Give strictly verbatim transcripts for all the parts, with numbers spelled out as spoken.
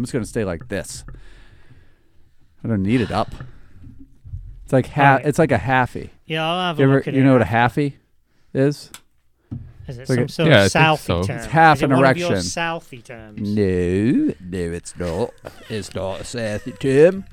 I'm just gonna stay like this. I don't need it up. It's like ha- Right. It's like a halfy. Yeah, I'll have You a ever, look at you it. know what a after. halfy is? Is it like some a- sort Yeah, I of think Southie so. term? It's half Is it an one of your erection. Southie terms? No, no, it's not. It's not a Southie term.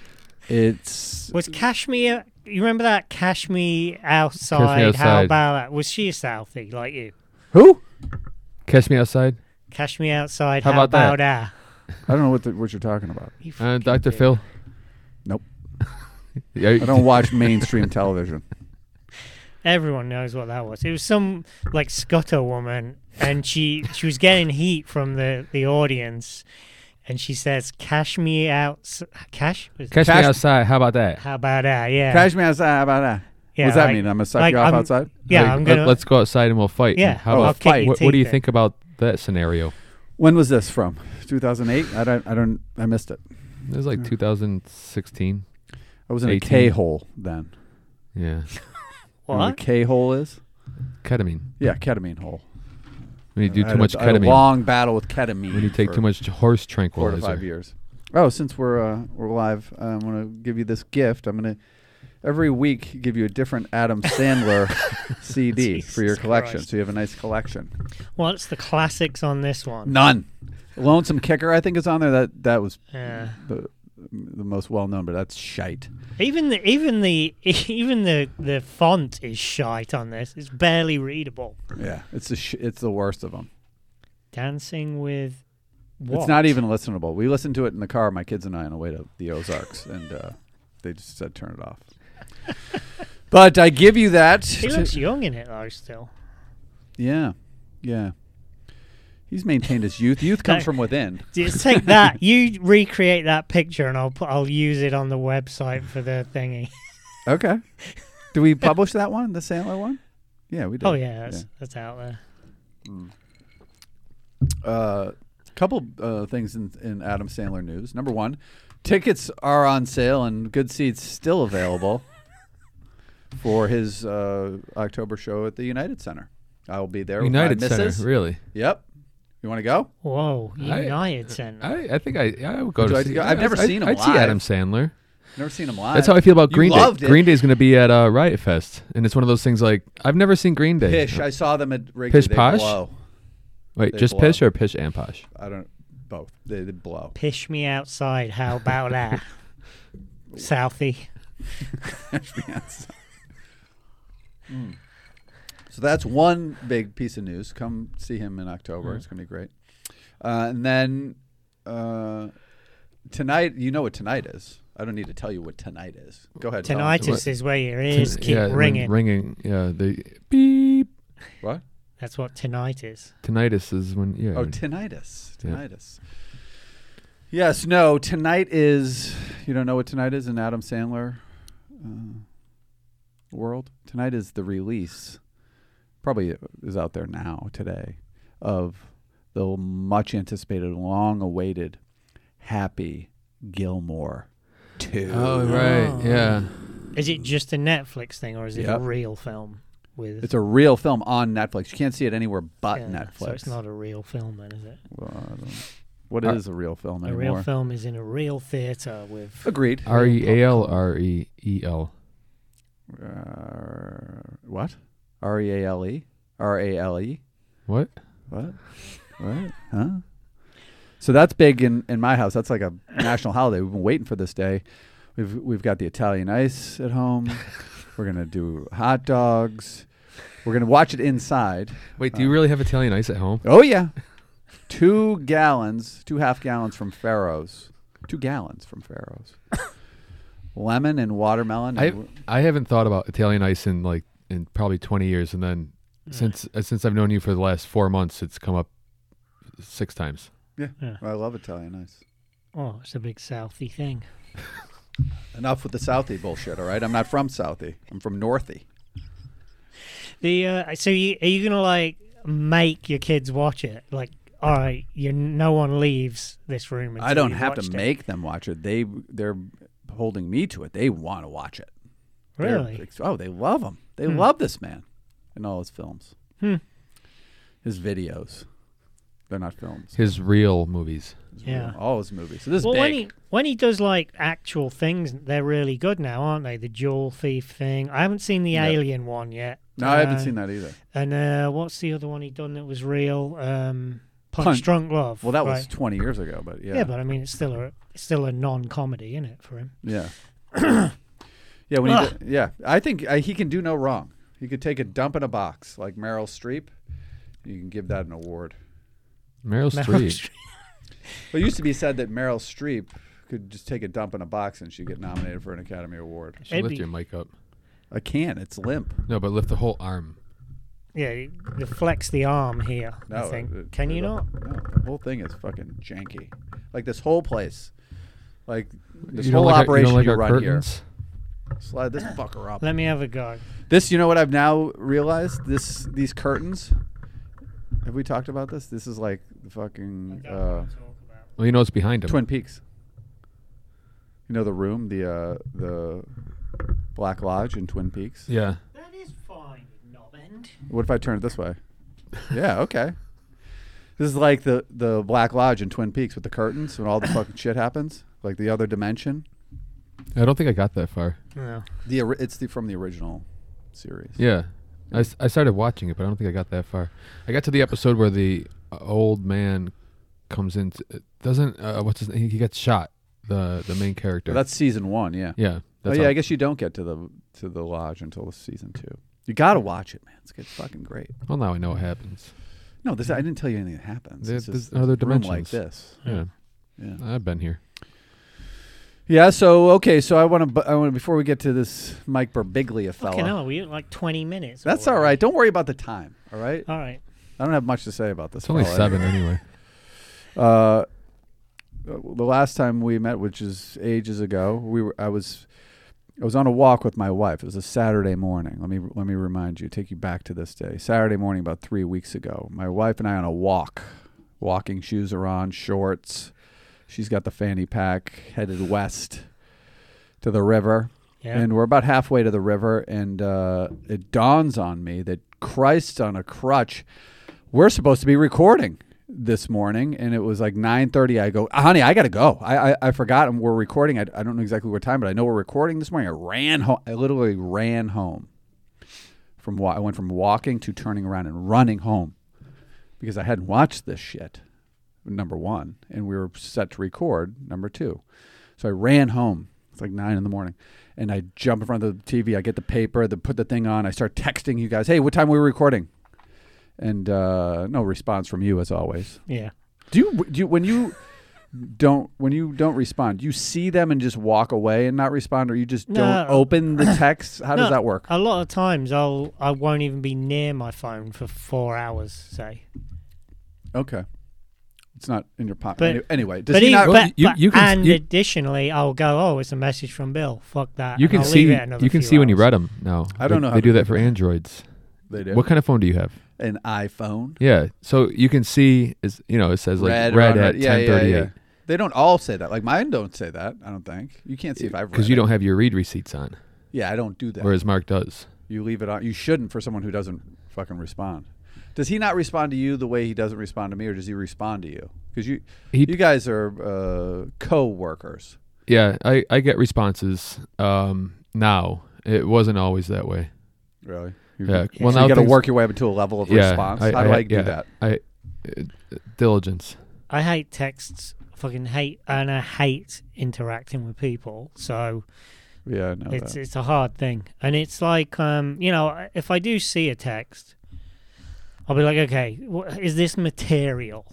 It's Was Kashmir? You remember that Kashmir outside? Catch Me How Outside. about that? Was she a Southie like you? who? Catch Me Outside. Kashmir outside. How How, about that? that? I don't know what the, what you're talking about. You Uh, fucking Doctor did. Phil. Nope. Yeah, I don't watch mainstream television. Everyone knows what that was. It was some like Scuttle woman, and she she was getting heat from the the audience, and she says, "Cash me out, cash." Was it- Catch Cash- Me Outside. How about that? How about that? Yeah. Catch me outside. How about that? Yeah, What's that like- mean? I'm gonna suck like you off I'm- outside. Yeah, Like, I'm let- gonna. let's go outside and we'll fight. Yeah, How Oh, about I'll kick your what, what do you teeth in. think about that scenario? When was this from? two thousand eight. I don't. I don't. I missed it. It was like two thousand sixteen. I was in a eighteen. K hole then. Yeah. You know What? what a K hole is? Ketamine. Yeah, ketamine hole. When you do I too had much a, I had a ketamine. long battle with ketamine. When you take for too much horse four to tranquilizer. five years. Oh, since we're uh, we're live, I'm gonna give you this gift. I'm gonna every week give you a different Adam Sandler C D for your Jesus collection, Christ. so you have a nice collection. What's the classics on this one? None. Lonesome Kicker, I think, is on there. That that was Yeah. the the most well known, but that's shite. Even the even the even the the font is shite on this. It's barely readable. Yeah, it's the sh- it's the worst of them. Dancing with what? It's not even listenable. We listened to it in the car, my kids and I, on the way to the Ozarks, and uh, they just said turn it off. But I give you that. He to- looks young in it though. Still. yeah, yeah. He's maintained his youth. Youth comes That- from within. Just take that. You recreate that picture, and I'll put. I'll use it on the website for the thingy. Okay. Do we publish that one, the Sandler one? Yeah, we did. Oh yeah, that's that's out there. A uh, couple uh, things in, in Adam Sandler news. Number one, tickets are on sale and good seats still available for his uh, October show at the United Center. I will be there United with my Center. missus. Really? Yep. You want to go? Whoa, I- United Center. I, I think I I would go Would you to like to see. go? I've I- never I- seen him I'd see live. Adam Sandler. Never seen him live. That's how I feel about You Green Day. loved it. Green Day's going to be at uh, Riot Fest, and it's one of those things like I've never seen Green Day. Pish. I saw them at Wrigley. Pish They Posh? blow. Wait, they just blow. Pish or Pish and Posh? I don't. Both. They, they blow. Pish me outside. How about that? Southie. Mm. So that's one big piece of news. Come see him in October. It's going to be great. Uh, and then uh, tonight, you know what tonight is. I don't need to tell you what tonight is. Go ahead. tell 'em. Tinnitus is where your ears Tin- keep yeah, when ringing. Ringing. Yeah, the beep. What? That's what tonight is. Tinnitus is when yeah. Oh, when- tinnitus. Yeah. Tinnitus. Yes, no. Tonight is. You don't know what tonight is in Adam Sandler uh, world? Tonight is the release, probably is out there now today, of the much anticipated, long awaited Happy Gilmore two. Oh right, Oh. yeah. Is it just a Netflix thing, or is it Yep. a real film? With It's a real film on Netflix. You can't see it anywhere but yeah, Netflix. So it's not a real film, then, is it? Well, I don't- what Are- is a real film A anymore? real film is in a real theater with. Agreed. R E A L R E E L. Uh, what? R E A L E? R A L E? What? What? What? Huh? So that's big in, in my house. That's like a national holiday. We've been waiting for this day. We've we've got the Italian ice at home. We're gonna do hot dogs. We're gonna watch it inside. Wait, do you really have Italian ice at home? Oh yeah, two gallons, two half gallons from Farrow's. Two gallons from Farrow's. Lemon and watermelon. I and- I haven't thought about Italian ice in like in probably twenty years, and then since uh, since I've known you for the last four months, it's come up six times. yeah, Yeah. I love Italian ice. Oh, it's a big Southie thing. Enough with the Southie bullshit. All right, I'm not from Southie. I'm from Northie. The uh, so you are you gonna like make your kids watch it? Like, all right, you no one leaves this room. Until I don't you've have to watched it. make them watch it. They they're holding me to it. They want to watch it. They're Really? ex- oh, they love him. They Hmm. love this man and all his films, Hmm. his videos. They're not films. His real movies. It's Yeah. real. All his movies. So this Well, is when big. he when he does like actual things, they're really good now, aren't they? The Jewel Thief thing. I haven't seen the Yeah. Alien one yet. No, I haven't Uh, seen that either. And uh, what's the other one he done that was real? Um, Punch, Punch- Drunk Love. Well, that was right. twenty years ago, but yeah. yeah. but I mean, it's still a it's still a non-comedy, isn't it, for him? Yeah. yeah, when he Ugh. did, yeah, I think uh, he can do no wrong. He could take a dump in a box like Meryl Streep. You can give that an award. Meryl Meryl Streep. Streep. But it used to be said that Meryl Streep could just take a dump in a box and she'd get nominated for an Academy Award. Should It'd lift be- your mic up. I can. It's limp. No, but lift the whole arm. Yeah, you you flex the arm here. I No, think. it- Can it- you not? No, the whole thing is fucking janky. Like this whole place. Like this you don't whole like operation our, you you don't like our run here. curtains? Slide this fucker up. Let me have a go. This, you know what I've now realized? This, these curtains. Have we talked about this? This is like the fucking uh, Well, you know what's behind him. Twin Peaks. You know the room, the uh, the Black Lodge in Twin Peaks. Yeah. That is fine, Knobbend. What if I turn it this way? Yeah, okay. This is like the the Black Lodge in Twin Peaks with the curtains when all the fucking shit happens, like the other dimension. I don't think I got that far. No. The ori- it's the from the original series. Yeah. I, s- I started watching it, but I don't think I got that far. I got to the episode where the uh, old man comes in. t- uh, doesn't, uh, what's his name? He, he gets shot, the the main character. That's season one. Yeah. yeah. Oh That's yeah. all. I guess you don't get to the to the lodge until season two. You gotta watch it, man. It's good, fucking great. Well, now I know what happens. No, this I didn't tell you anything that happens. There- It's there's just other a room like dimensions. this. Yeah. Yeah. I've been here. Yeah. So okay. So I want to. I want to before we get to this Mike Birbiglia fella. Fucking hell, we at like twenty minminutes. That's all already. right. Don't worry about the time. All right. All right. I don't have much to say about this. It's only fella. seven anyway. Uh, the last time we met, which is ages ago, we were. I was. I was on a walk with my wife. It was a Saturday morning. Let me let me remind you. Take you back to this day. Saturday morning, about three weeks ago. My wife and I on a walk. Walking shoes are on, shorts. She's got the fanny pack, headed west to the river. Yeah. And we're about halfway to the river, and uh, it dawns on me that Christ on a crutch, we're supposed to be recording this morning, and it was like nine thirty. I go, honey, I got to go. I, I I forgot we're recording. I, I don't know exactly what time, but I know we're recording this morning. I ran home. I literally ran home. From wa- I went from walking to turning around and running home because I hadn't watched this shit, number one, and we were set to record, number two. So I ran home. It's like nine in the morning. And I jump in front of the T V. I get the paper, the, put the thing on. I start texting you guys, hey, what time are we recording? And uh, no response from you, as always. Yeah. Do you, do you when you don't when you don't respond, do you see them and just walk away and not respond, or you just No. don't open the text? How does No, that work? A lot of times I'll I won't even be near my phone for four hours, say. Okay. It's not in your pocket. But- Any- anyway, does But, he e- not? Well, but, you- but- you can- and you- additionally, I'll go, oh, it's a message from Bill. Fuck that. You and can I'll see. leave it another You can few see when you hours. read them now. I don't They- know how They to do do that for that. Androids. They do. What kind of phone do you have? An iPhone? Yeah. So you can see, is you know, it says like Red red, or at unread. Yeah, ten yeah, thirty-eight. yeah. They don't all say that. Like mine don't say that. I don't think. You can't see if I've read Because you it. don't have your read receipts on, Yeah, I don't do that. whereas Mark does. You leave it on. You shouldn't for someone who doesn't fucking respond. Does he not respond to you the way he doesn't respond to me, or does he respond to you? Because you, He- you guys are uh, co-workers. Yeah, I, I get responses um, now. It wasn't always that way. Really? You, Yeah. So Well, now you got to things- work your way up into a level of Yeah, response. I- How do I- I, do yeah. that? I uh, diligence. I hate texts. Fucking hate, and I hate interacting with people. So Yeah, I know it's that. it's a hard thing, and it's like um, you know, if I do see a text, I'll be like, okay, wh- is this material?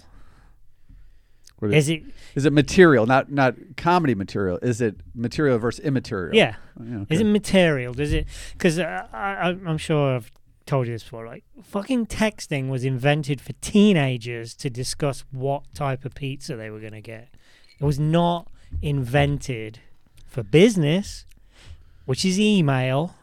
What Is it? Is it material, not not comedy material? Is it material versus immaterial? Yeah. Oh, yeah, Is okay. it material? Does it? Because uh, I, I- I'm sure I've told you this before. Like, fucking texting was invented for teenagers to discuss what type of pizza they were going to get. It was not invented for business, which is email,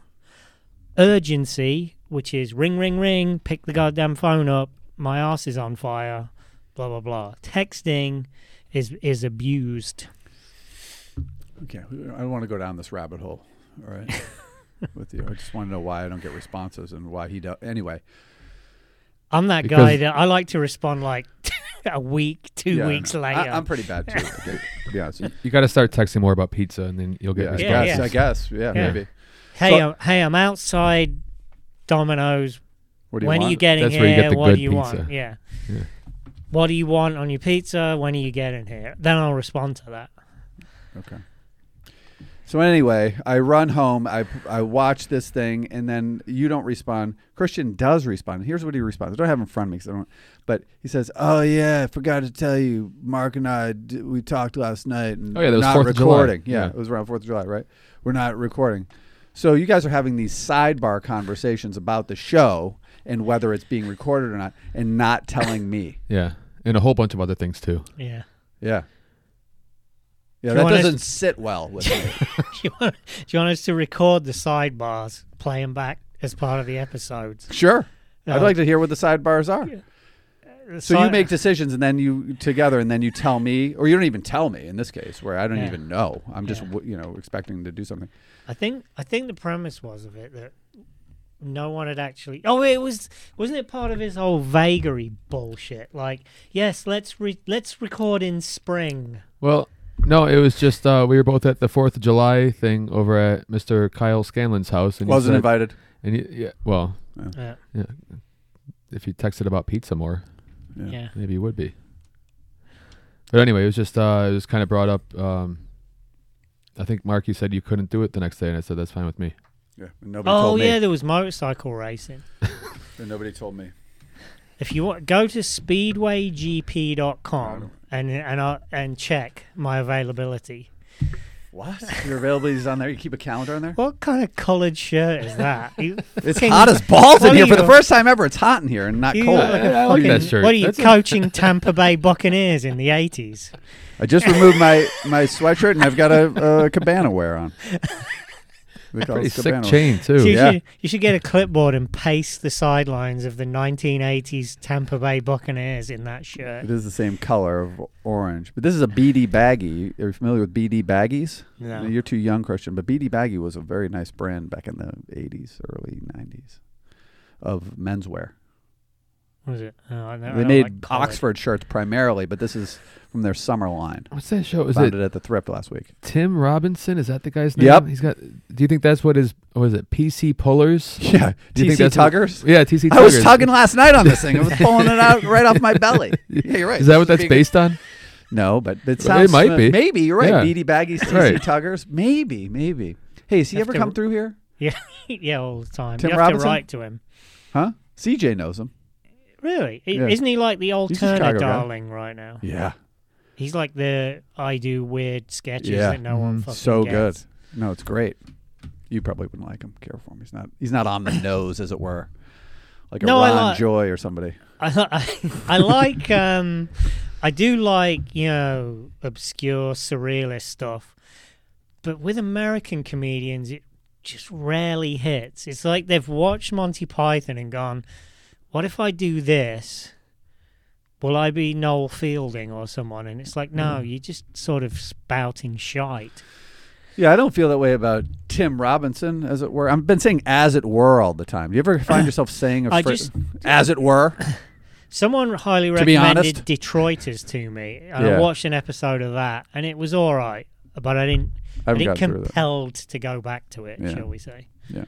urgency, which is ring, ring, ring, pick the goddamn phone up, my ass is on fire, blah, blah, blah. Texting is is abused. Okay, I don't want to go down this rabbit hole. All right, with you. I just want to know why I don't get responses and why he does. Anyway, I'm that Because- guy that I like to respond like a week, two Yeah, weeks no. later. I, I'm pretty bad too. To be honest. You got to start texting more about pizza, and then you'll get Yeah, I responses. guess. yeah. I guess. Yeah, Yeah. maybe. hey, So- I'm, hey, I'm outside Domino's. What do you when want? are you getting That's here? where you get the what good do you pizza. want? Yeah. Yeah. What do you want on your pizza? When are you getting here? Then I'll respond to that. Okay. So anyway, I run home. I I watch this thing, and then you don't respond. Christian does respond. Here's what he responds. I don't have it in front of me, 'cause I don't. But he says, "Oh yeah, I forgot to tell you. Mark and I d- we talked last night, and Oh, yeah, that was not fourth of July. recording. Yeah, Yeah. it was around Fourth of July, right? We're not recording. So you guys are having these sidebar conversations about the show and whether it's being recorded or not, and not telling me. Yeah, and a whole bunch of other things too. Yeah. Yeah. Yeah, Do you that want us- doesn't sit well with me. do, you want, do you want us to record the sidebars, play them back as part of the episodes? Sure. I'd Uh, like to hear what the sidebars are. the So you side- make decisions and then you together and then you tell me, or you don't even tell me in this case, where I don't Yeah. even know. I'm just Yeah. w you know expecting to do something. I think I think the premise was of it that no one had actually. Oh, it was wasn't it part of his whole vagary bullshit? Like, yes, let's re- let's record in spring. Well, no, it was just uh, we were both at the Fourth of July thing over at Mister Kyle Scanlon's house, and you Wasn't said- invited. And you, yeah, well, Yeah, yeah, if you texted about pizza more, Yeah. yeah. maybe you would be. But anyway, it was just uh, it was kind of brought up. Um, I think Mark, you said you couldn't do it the next day, and I said that's fine with me. Yeah. And nobody Oh told me. yeah, there was motorcycle racing. And nobody told me. If you want, go to speedway g p dot com and and uh, and check my availability. What? Your availability is on there. You keep a calendar on there. What kind of collared shirt is that? You It's fucking- hot as balls what in here are for the you- first time ever. It's hot in here and not You cold. look like a I like that fucking- shirt. What are you That's a- coaching Tampa Bay Buccaneers in the eighties? I just removed my my sweatshirt and I've got a, a cabana wear on. They call Pretty it sick cabana. chain too. You, Yeah. should, you should get a clipboard and paste the sidelines of the nineteen eighties Tampa Bay Buccaneers in that shirt. It is the same color of orange, but this is a B D baggie. Are you familiar with B D baggies? No. You're too young, Christian, but B D baggie was a very nice brand back in the eighties, early nineties of menswear. What is it? Oh, I know, I They don't made like collared. Oxford shirts primarily, but this is from their summer line. What's that show? Is Found it it at the thrift last week. Tim Robinson? Is that the guy's name? Yep. He's got. Do you think that's what his? What is it? P C Pullers? Yeah, Do you T think C that's what- Tuggers. Yeah, T C. I was Tuggers. tugging last night on this thing. I was pulling it out right off my belly. Yeah, you're right. Is that what that's Being- based on? No, but it Well, sounds. it might uh, be. Maybe you're right. Yeah. B D baggies, T C Right. Tuggers. Maybe, maybe. Hey, has he Have ever to- come through here? Yeah, yeah, all the time. Tim you have Robinson? to write to him. Huh? C J knows him. Really? I- Yeah. Isn't he like the He's a alternate Chicago guy. darling right now? Yeah. He's like the I do weird sketches Yeah. that no one Mhm. fucking So good. gets. No, it's great. You probably wouldn't like him. Care for him. He's not. He's not on the nose, as it were, like a No, I Ron like- Joy or somebody. I, I, I like um I do like, you know, obscure surrealist stuff, but with American comedians it just rarely hits. It's like they've watched Monty Python and gone, what if I do this? Will I be Noel Fielding or someone? And it's like, no, you're just sort of spouting shite. Yeah, I don't feel that way about Tim Robinson, as it were. I've been saying "as it were" all the time. Do you ever find yourself saying a I fr- just- "as it were"? Someone highly To be recommended honest. Detroiters to me, and Yeah. I watched an episode of that, and it was all right, but I didn't. I I haven't didn't gotten through that. compelled to go back to it, Yeah. shall we say?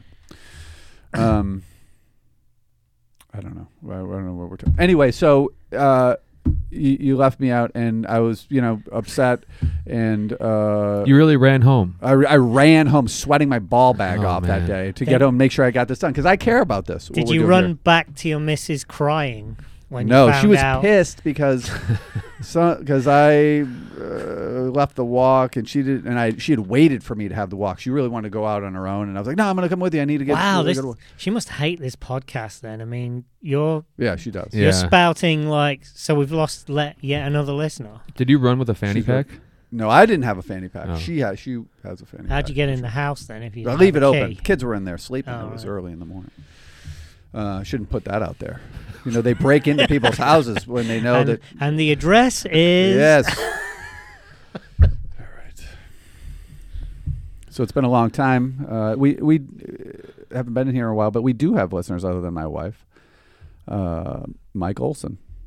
Um, I don't know. I, I don't know what we're talking. Anyway, so uh, you, you left me out, and I was, you know, upset, and uh, You really ran home. I, I ran home sweating my ball bag Oh, off that man. day to Did- get home, and make sure I got this done because I care about this. what Did we're you doing run here. back to your missus crying when No, you found she was out? pissed because because I uh, left the walk and she did, and I she had waited for me to have the walk. She really wanted to go out on her own, and I was like, "No, I'm going to come with you. I need to get." Wow, really this, good walk." she must hate this podcast. Then I mean, you're Yeah, she does. Yeah. you're spouting like so. We've lost le- yet another listener. Did you run with a fanny She's right. pack? No, I didn't have a fanny pack. Oh. She has. She has a fanny. How'd pack. you get in the house then? If you I didn't leave it have a open. key? Kids were in there sleeping. Oh, it was right. early in the morning. Uh, I shouldn't put that out there. You know, they break into people's houses when they know and, that. and the address is Yes. All right. So it's been a long time. Uh, we we uh, haven't been in here in a while, but we do have listeners other than my wife, uh, Mike Olson.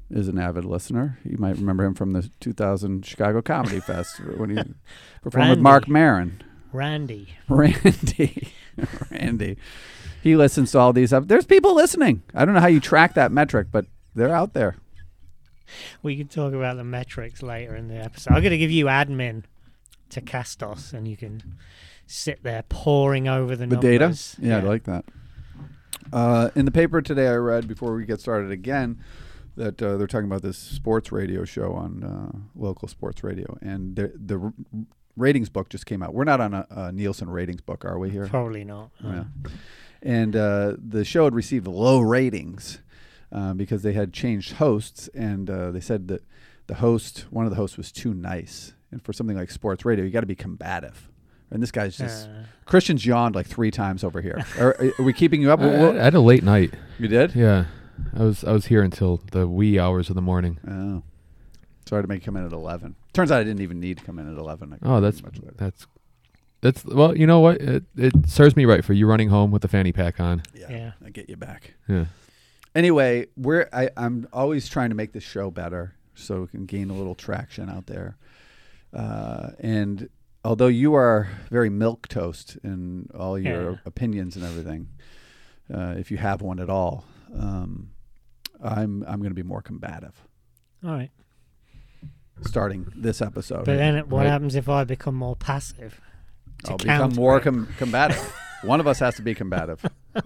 is an avid listener. You might remember him from the two thousand Chicago Comedy Fest when he performed with Randy. Mark Maron. Randy. Randy. Randy. He listens to all these up. There's people listening. I don't know how you track that metric, but they're out there. We can talk about the metrics later in the episode. I'm going to give you admin to Castos, and you can sit there poring over the, The data? numbers. Yeah, I like that. Uh, in the paper today, I read, before we get started again, that uh, they're talking about this sports radio show on uh, local sports radio. And the, the r- ratings book just came out. We're not on a, a Nielsen ratings book, are we here? Probably not. Yeah. And uh, the show had received low ratings uh, because they had changed hosts, and uh, they said that the host, one of the hosts, was too nice. And for something like sports radio, you got to be combative. And this guy's just Uh, Christian's yawned like three times over here. Are, are we keeping you up? I, What- I had a late night. you did? Yeah, I was I was here until the wee hours of the morning. Oh, sorry to make you come in at eleven. Turns out I didn't even need to come in at eleven. I could Oh, come that's much later. that's that's well, you know what? It it serves me right for you running home with the fanny pack on. Yeah, Yeah. I get you back. Yeah. Anyway, we're I, I'm always trying to make this show better so we can gain a little traction out there. Uh, and although you are very milquetoast in all your Yeah. opinions and everything, uh, if you have one at all, um, I'm I'm going to be more combative all right. starting this episode. But then it- what Right. happens if I become more passive? To I'll become counter more it? com- combative. One of us has to be combative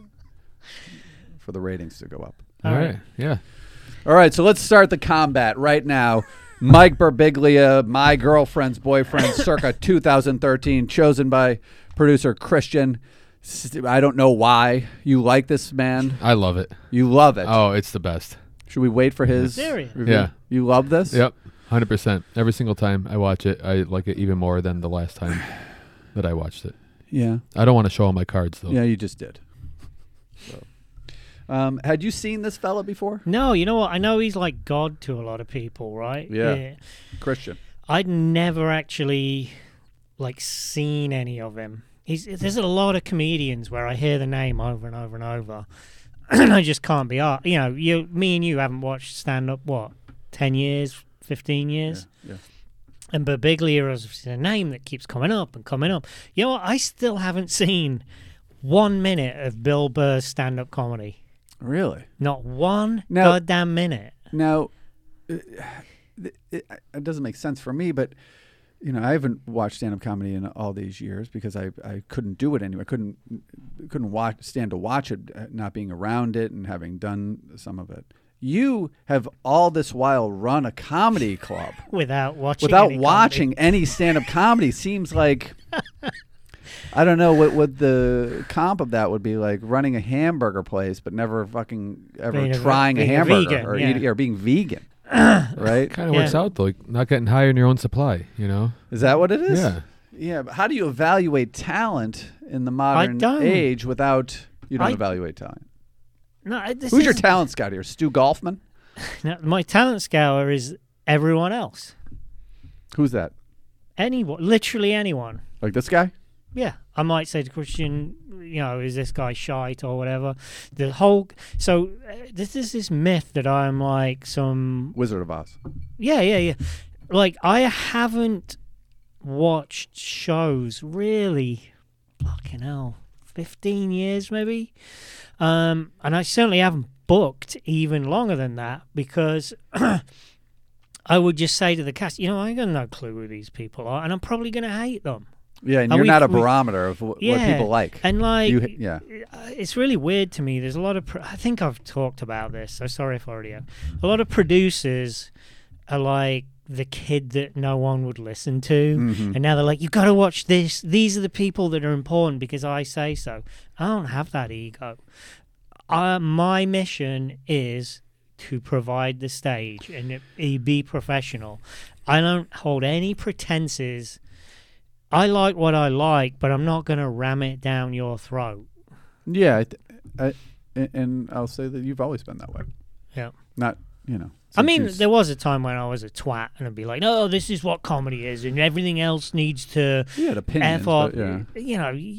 for the ratings to go up. All All right. right. Yeah. All right, so let's start the combat right now. Mike Birbiglia, my girlfriend's boyfriend, circa two thousand thirteen, chosen by producer Christian. S- I don't know why you like this man. I love it. You love it. Oh, it's the best. Should we wait for his Serious? review? Yeah. You love this? Yep. one hundred percent. Every single time I watch it, I like it even more than the last time that I watched it. Yeah. I don't want to show all my cards, though. Yeah, you just did. So. Um, had you seen this fella before? No, you know what? I know he's like God to a lot of people, right? Yeah. Christian. I'd never actually like seen any of him. He's there's a lot of comedians where I hear the name over and over and over, and I just can't be ar- You know, you, me and you haven't watched stand up what, ten years, fifteen years, Yeah. and Birbiglia is a name that keeps coming up and coming up. You know what? I still haven't seen one minute of Bill Burr's stand up comedy. Really? Not one Now- goddamn minute. Now, uh, it, it, it doesn't make sense for me, but you know, I haven't watched stand-up comedy in all these years because I, I couldn't do it anyway. I couldn't couldn't watch stand to watch it, uh, not being around it and having done some of it. You have all this while run a comedy club Without watching without any comedy. watching any stand-up comedy. Seems like I don't know what what the comp of that would be like running a hamburger place, but never fucking ever Being a ve- trying a being a hamburger vegan, or, yeah. eating, or being vegan, right? Kind of Yeah. works out, though. Like, not getting high in your own supply, you know? Is that what it is? Yeah. Yeah, but how do you evaluate talent in the modern don't. age without you don't I- evaluate talent? No, I- this Who's your is- talent scout here? Stu Golfman? No, my talent scour is everyone else. Who's that? Anyone, literally anyone. Like this guy? Yeah, I might say to Christian, you know, is this guy shite or whatever? The whole so uh, this is this myth that I'm like some Wizard of Oz. yeah yeah yeah, like I haven't watched shows really, fucking hell, fifteen years maybe, um, and I certainly haven't booked even longer than that because. I would just say to the cast, you know, I got no clue who these people are, and I'm probably going to hate them. Yeah, and Are you're we- not a we- barometer of wh- what Yeah, people like. And like, You- yeah. uh, it's really weird to me. There's a lot of, pro- I think I've talked about this, so sorry if I already have. A lot of producers are like the kid that no one would listen to. Mhm. And now they're like, you got to watch this. These are the people that are important because I say so. I don't have that ego. Uh, my mission is to provide the stage and it- be professional. I don't hold any pretenses. I like what I like, but I'm not going to ram it down your throat. Yeah, I th- I, and- and I'll say that you've always been that way. Yeah. Not, you know. I since mean, you s- there was a time when I was a twat and I'd be like, no, this is what comedy is and everything else needs to you had opinions, F off. but yeah. You know, y-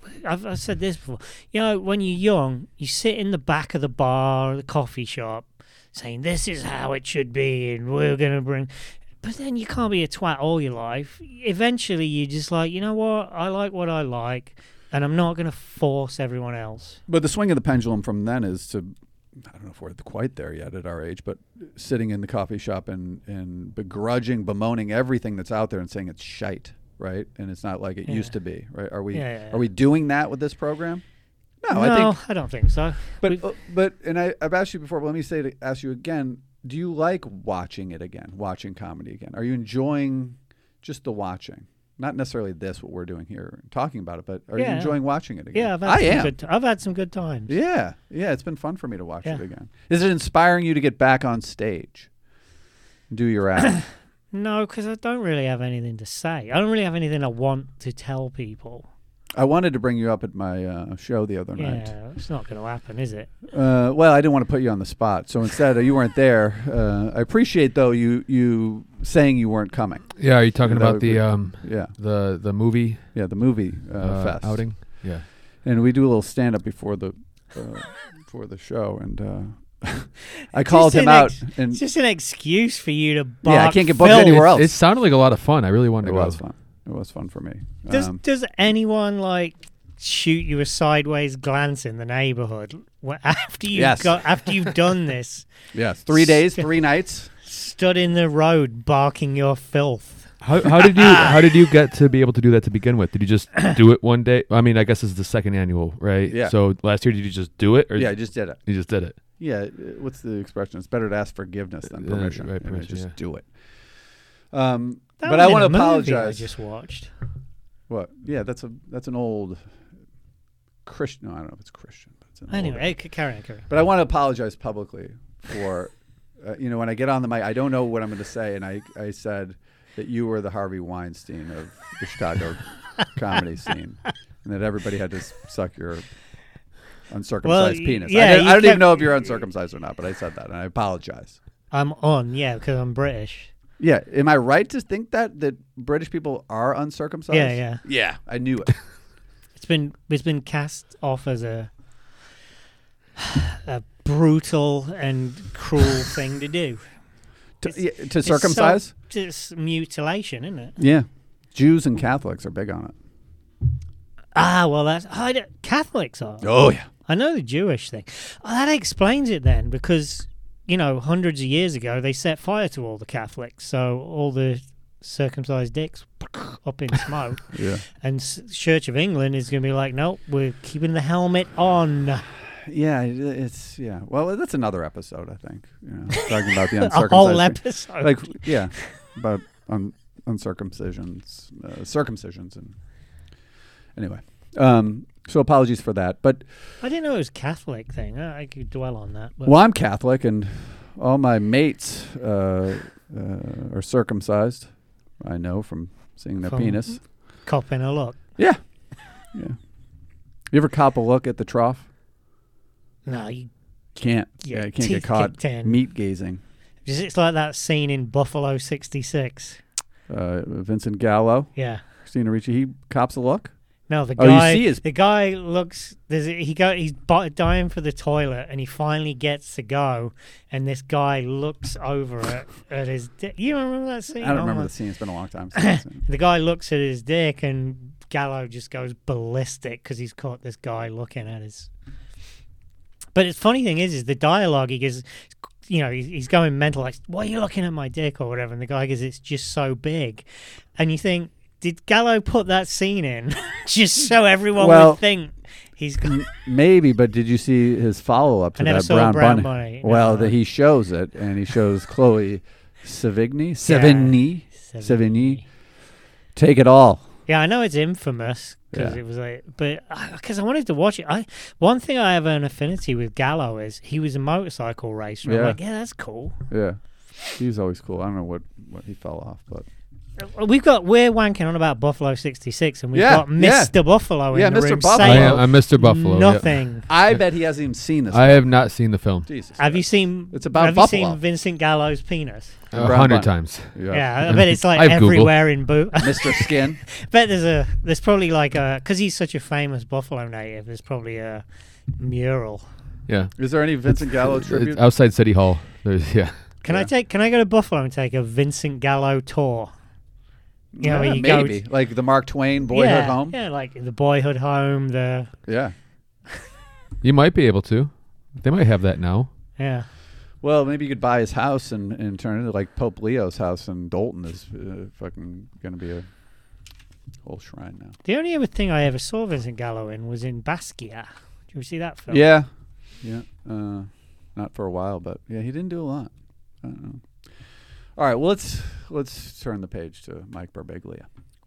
I've, I've said this before. You know, when you're young, you sit in the back of the bar or the coffee shop saying, this is how it should be, and we're going to bring... But then you can't be a twat all your life. Eventually, you're just like, you know what? I like what I like, and I'm not going to force everyone else. But the swing of the pendulum from then is to, I don't know if we're quite there yet at our age, but sitting in the coffee shop and, and begrudging, bemoaning everything that's out there and saying it's shite, right? And it's not like it Yeah. used to be, right? Are we Yeah, yeah, yeah. are we doing that with this program? No, No, I think. I don't think so. But We've- uh, but and I, I've asked you before. But let me say to ask you again. Do you like watching it again? Watching comedy again? Are you enjoying just the watching? Not necessarily this what we're doing here, talking about it, but are you Yeah. enjoying watching it again? yeah, I've had I some am. good. T- I've had some good times. Yeah, yeah. It's been fun for me to watch Yeah. it again. Is it inspiring you to get back on stage, do your act? No, because I don't really have anything to say. I don't really have anything I want to tell people. I wanted to bring you up at my uh, show the other night. Yeah, it's not going to happen, is it? Uh, well, I didn't want to put you on the spot, so instead uh, you weren't there. Uh, I appreciate though you you saying you weren't coming. Yeah, are you talking That about would the be- um Yeah, the the movie yeah, the movie uh, uh, fest outing? Yeah. and we do a little stand up before the uh, before the show, and uh, I called Just him an out, ex- and It's just an excuse for you to bark. yeah, I can't get booked filth. anywhere It, else. it sounded like a lot of fun. I really wanted It to go. was fun. It was fun for me. Does Um, Does anyone like shoot you a sideways glance in the neighborhood wh- after you Yes. got after you've done this? yes, three days, three nights. Stood in the road barking your filth. How, how did you how did you get to be able to do that to begin with? Did you just do it one day? I mean, I guess this is the second annual, right? Yeah. So last year, did you just do it, or Yeah, I just did it. you just did it? Yeah, uh, what's the expression? It's better to ask forgiveness than Uh, permission. right, You know, permission, just yeah. do it. Um, That but was I in want a to movie apologize. I just watched. What? Yeah, that's a that's an old Christian. No, I don't know if it's Christian, but it's an Anyway, old, hey, c- carry on, carry on. But I want to apologize publicly for, uh, you know, when I get on the mic, I don't know what I'm going to say, and I I said that you were the Harvey Weinstein of the Chicago comedy scene, and that everybody had to s- suck your uncircumcised Well, penis. yeah, I, didn't- you I don't even kept- know if you're uncircumcised or not, but I said that, and I apologize. I'm on, yeah, because I'm British. Yeah, am I right to think that that British people are uncircumcised? Yeah, yeah. Yeah, I knew it. It's been it's been cast off as a a brutal and cruel thing to do. to, It's- yeah, to It's so- circumcise? It's mutilation, isn't it? Yeah, Jews and Catholics are big on it. Ah, well, that's I don't- Catholics are. Oh yeah. I know the Jewish thing. Oh, that explains it then, because you know, hundreds of years ago, they set fire to all the Catholics, so all the circumcised dicks up in smoke. Yeah. And S- Church of England is going to be like, nope, we're keeping the helmet on. Yeah, it- it's yeah. Well, that's another episode, I think. You know, talking about the A uncircumcised. whole thing. episode. Like yeah, about un, uncircumcisions, uh, circumcisions, and anyway. Um, so apologies for that, but I didn't know it was a Catholic thing. I, I could dwell on that. But well, I'm Catholic, and all my mates uh, uh, are circumcised. I know from seeing their From- penis. copping a look. Yeah, yeah. You ever cop a look at the trough? No, you, Can't. Your Yeah, you can't get teeth caught kicked in. meat gazing. it's like that scene in Buffalo sixty-six. Uh, Vincent Gallo, Yeah. Christina Ricci, he cops a look. No, the Oh, you guy. see his- The guy looks. There's a, he go. He's bu- dying for the toilet, and he finally gets to go. And this guy looks over at, at his. Di- you remember that scene? I don't Oh remember my- the scene. It's been a long time since I've seen it. The guy looks at his dick, and Gallo just goes ballistic because he's caught this guy looking at his. But the funny thing is, is the dialogue. He goes, you know, he's, he's going mental, like, "Why are you looking at my dick?" or whatever. And the guy goes, "It's just so big," and you think, did Gallo put that scene in just so everyone Well- would think he's? Got, M- Maybe, but did you see his follow up to I never that saw brown, Brown bunny? Bunny. Well, No. the, he shows it, and he shows Chloe Sevigny, Sevigny, Sevigny, take it all. Yeah, I know it's infamous because Yeah. it was like, but because I wanted to watch it. I one thing I have an affinity with Gallo is he was a motorcycle racer. I'm Yeah. like, yeah, that's cool. Yeah, he was always cool. I don't know what, what he fell off, but we've got we're wanking on about Buffalo sixty-six, and we've Yeah, got Mister yeah. Buffalo in Yeah, the Mister room Buffalo. I saying am, I'm Mister Buffalo. yeah. nothing. I bet he hasn't even seen this. I film. have not seen the film Jesus. Have you Christ. seen? It's about Have Buffalo. you seen Vincent Gallo's penis? A Brown hundred bun. times. Yeah, I bet it's like I've Googled. everywhere in Bo. Mister Skin. bet there's a there's probably like a because he's such a famous Buffalo native. There's probably a mural. Yeah. Is there any Vincent Gallo It's tribute? outside City Hall. There's yeah. Can I Yeah. take? Can I go to Buffalo and take a Vincent Gallo tour? You know, Yeah, where you go maybe like the Mark Twain Boyhood yeah, Home. Yeah, like the Boyhood Home. The Yeah. You might be able to. They might have that now. yeah. Well, maybe you could buy his house and, and turn it into like Pope Leo's house in Dalton is uh, fucking going to be a whole shrine now. The only other thing I ever saw Vincent Gallo in was in Basquiat. Did you ever see that film? Yeah. Yeah. Uh, not for a while, but yeah, he didn't do a lot. I don't know. All right, well, let's let's turn the page to Mike Birbiglia.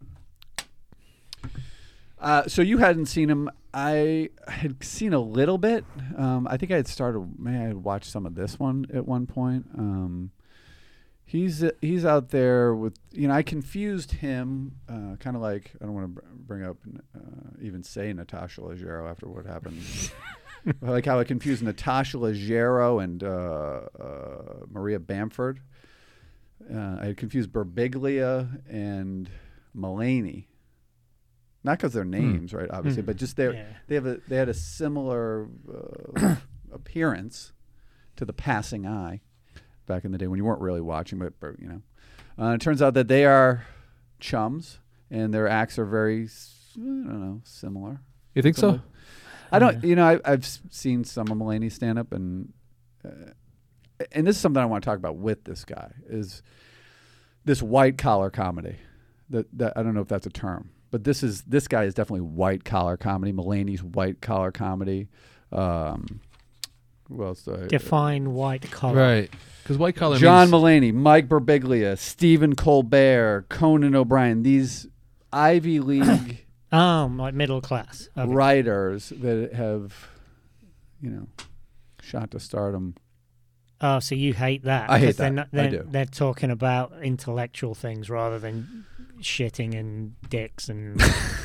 Uh, so you hadn't seen him. I had seen a little bit. Um, I think I had started. Maybe I had watched some of this one at one point. Um, he's uh, he's out there with you know. I confused him, uh, kind of like I don't want to br- bring up uh, even say Natasha Leggero after what happened. I like how I confused Natasha Leggero and uh, uh, Maria Bamford. Uh, I had confused Birbiglia and Mulaney. Not because they're names, right? Obviously, Hmm. but just they Yeah. they have a they had a similar uh, appearance to the passing eye back in the day when you weren't really watching, but, but you know, uh, it turns out that they are chums and their acts are very s- I don't know similar. You think so? Similar. I don't. Yeah. You know, I, I've s- seen some of Mulaney's stand up, and uh, and this is something I want to talk about with this guy is this white collar comedy. That that I don't know if that's a term. But this is this guy is definitely white collar comedy. Mulaney's white collar comedy. Um, who else? Do I, Define white collar. Right. Because white collar John means Mulaney, Mike Birbiglia, Stephen Colbert, Conan O'Brien. These Ivy League Um, like middle class. Okay. writers that have, you know, shot to stardom. Oh, so you hate that? I hate 'cause they're that. Not, I they're, do. They're talking about intellectual things rather than shitting and dicks and.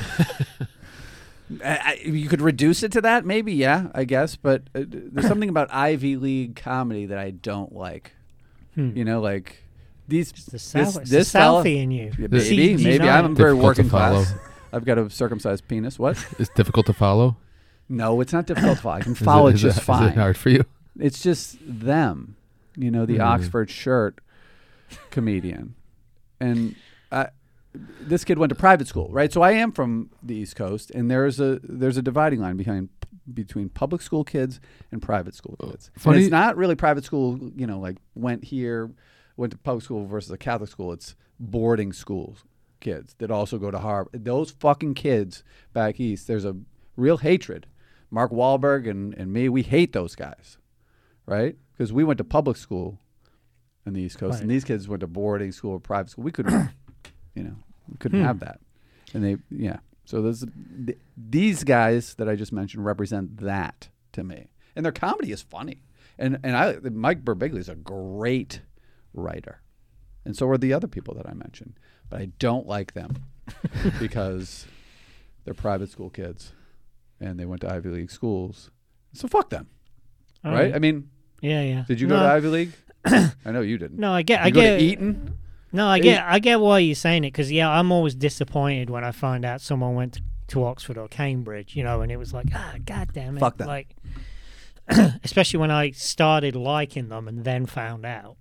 I, I, you could reduce it to that, maybe, yeah, I guess. But uh, there's something about Ivy League comedy that I don't like. Hmm. You know, like these. It's the South, this it's this the fella- Southie in you. Yeah, See, maybe, he's maybe not- I'm very Difficult to working follow. class. I've got a circumcised penis. What? it's difficult to follow. No, it's not difficult to follow. I can Is follow it, it is just it, fine. Is it hard for you? It's just them, you know, the Mm. Oxford shirt comedian. And I, this kid went to private school, right? So I am from the East Coast, and there's a there's a dividing line behind between public school kids and private school kids. And Funny- it's not really private school, you know, like went here, went to public school versus a Catholic school. It's boarding schools kids that also go to Harvard. Those fucking kids back east, there's a real hatred. Mark Wahlberg and, and me, we hate those guys, right? Because we went to public school on the East Coast, Right. and these kids went to boarding school or private school. We couldn't, you know, we couldn't Hmm. have that. And they, yeah. So those, th- these guys that I just mentioned represent that to me, and their comedy is funny. And and I, Mike Birbiglia is a great writer, and so are the other people that I mentioned. But I don't like them because they're private school kids, and they went to Ivy League schools. So fuck them, All right? I mean, Yeah, yeah. did you go no, to Ivy League? I know you didn't. No, I get. Did I you go get. to Eton? No, I Hey. get. I get why you're saying it because yeah, I'm always disappointed when I find out someone went to, to Oxford or Cambridge, you know, and it was like, ah, god damn it, Fuck them. like, especially when I started liking them and then found out.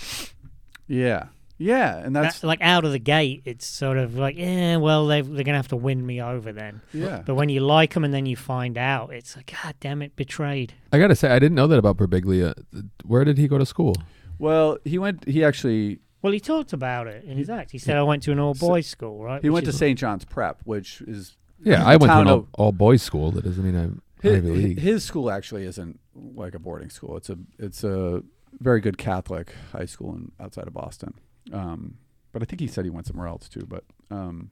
Yeah, yeah, and that's That's like out of the gate. It's sort of like, yeah, well, they've, they're gonna have to win me over then. yeah. But when you like them and then you find out, it's like, god damn it, betrayed. I gotta say, I didn't know that about Birbiglia. Where did he go to school? Well, he went. He actually Well, he talked about it in his act. He said, I went to an all boys school, right? he Which went to is- Saint John's Prep, which is Yeah, a I went to town an all, of- all boys school. That doesn't mean I'm his, Ivy League. his school actually isn't like a boarding school. It's a it's a very good Catholic high school in, outside of Boston. Um, but I think he said he went somewhere else too. But um,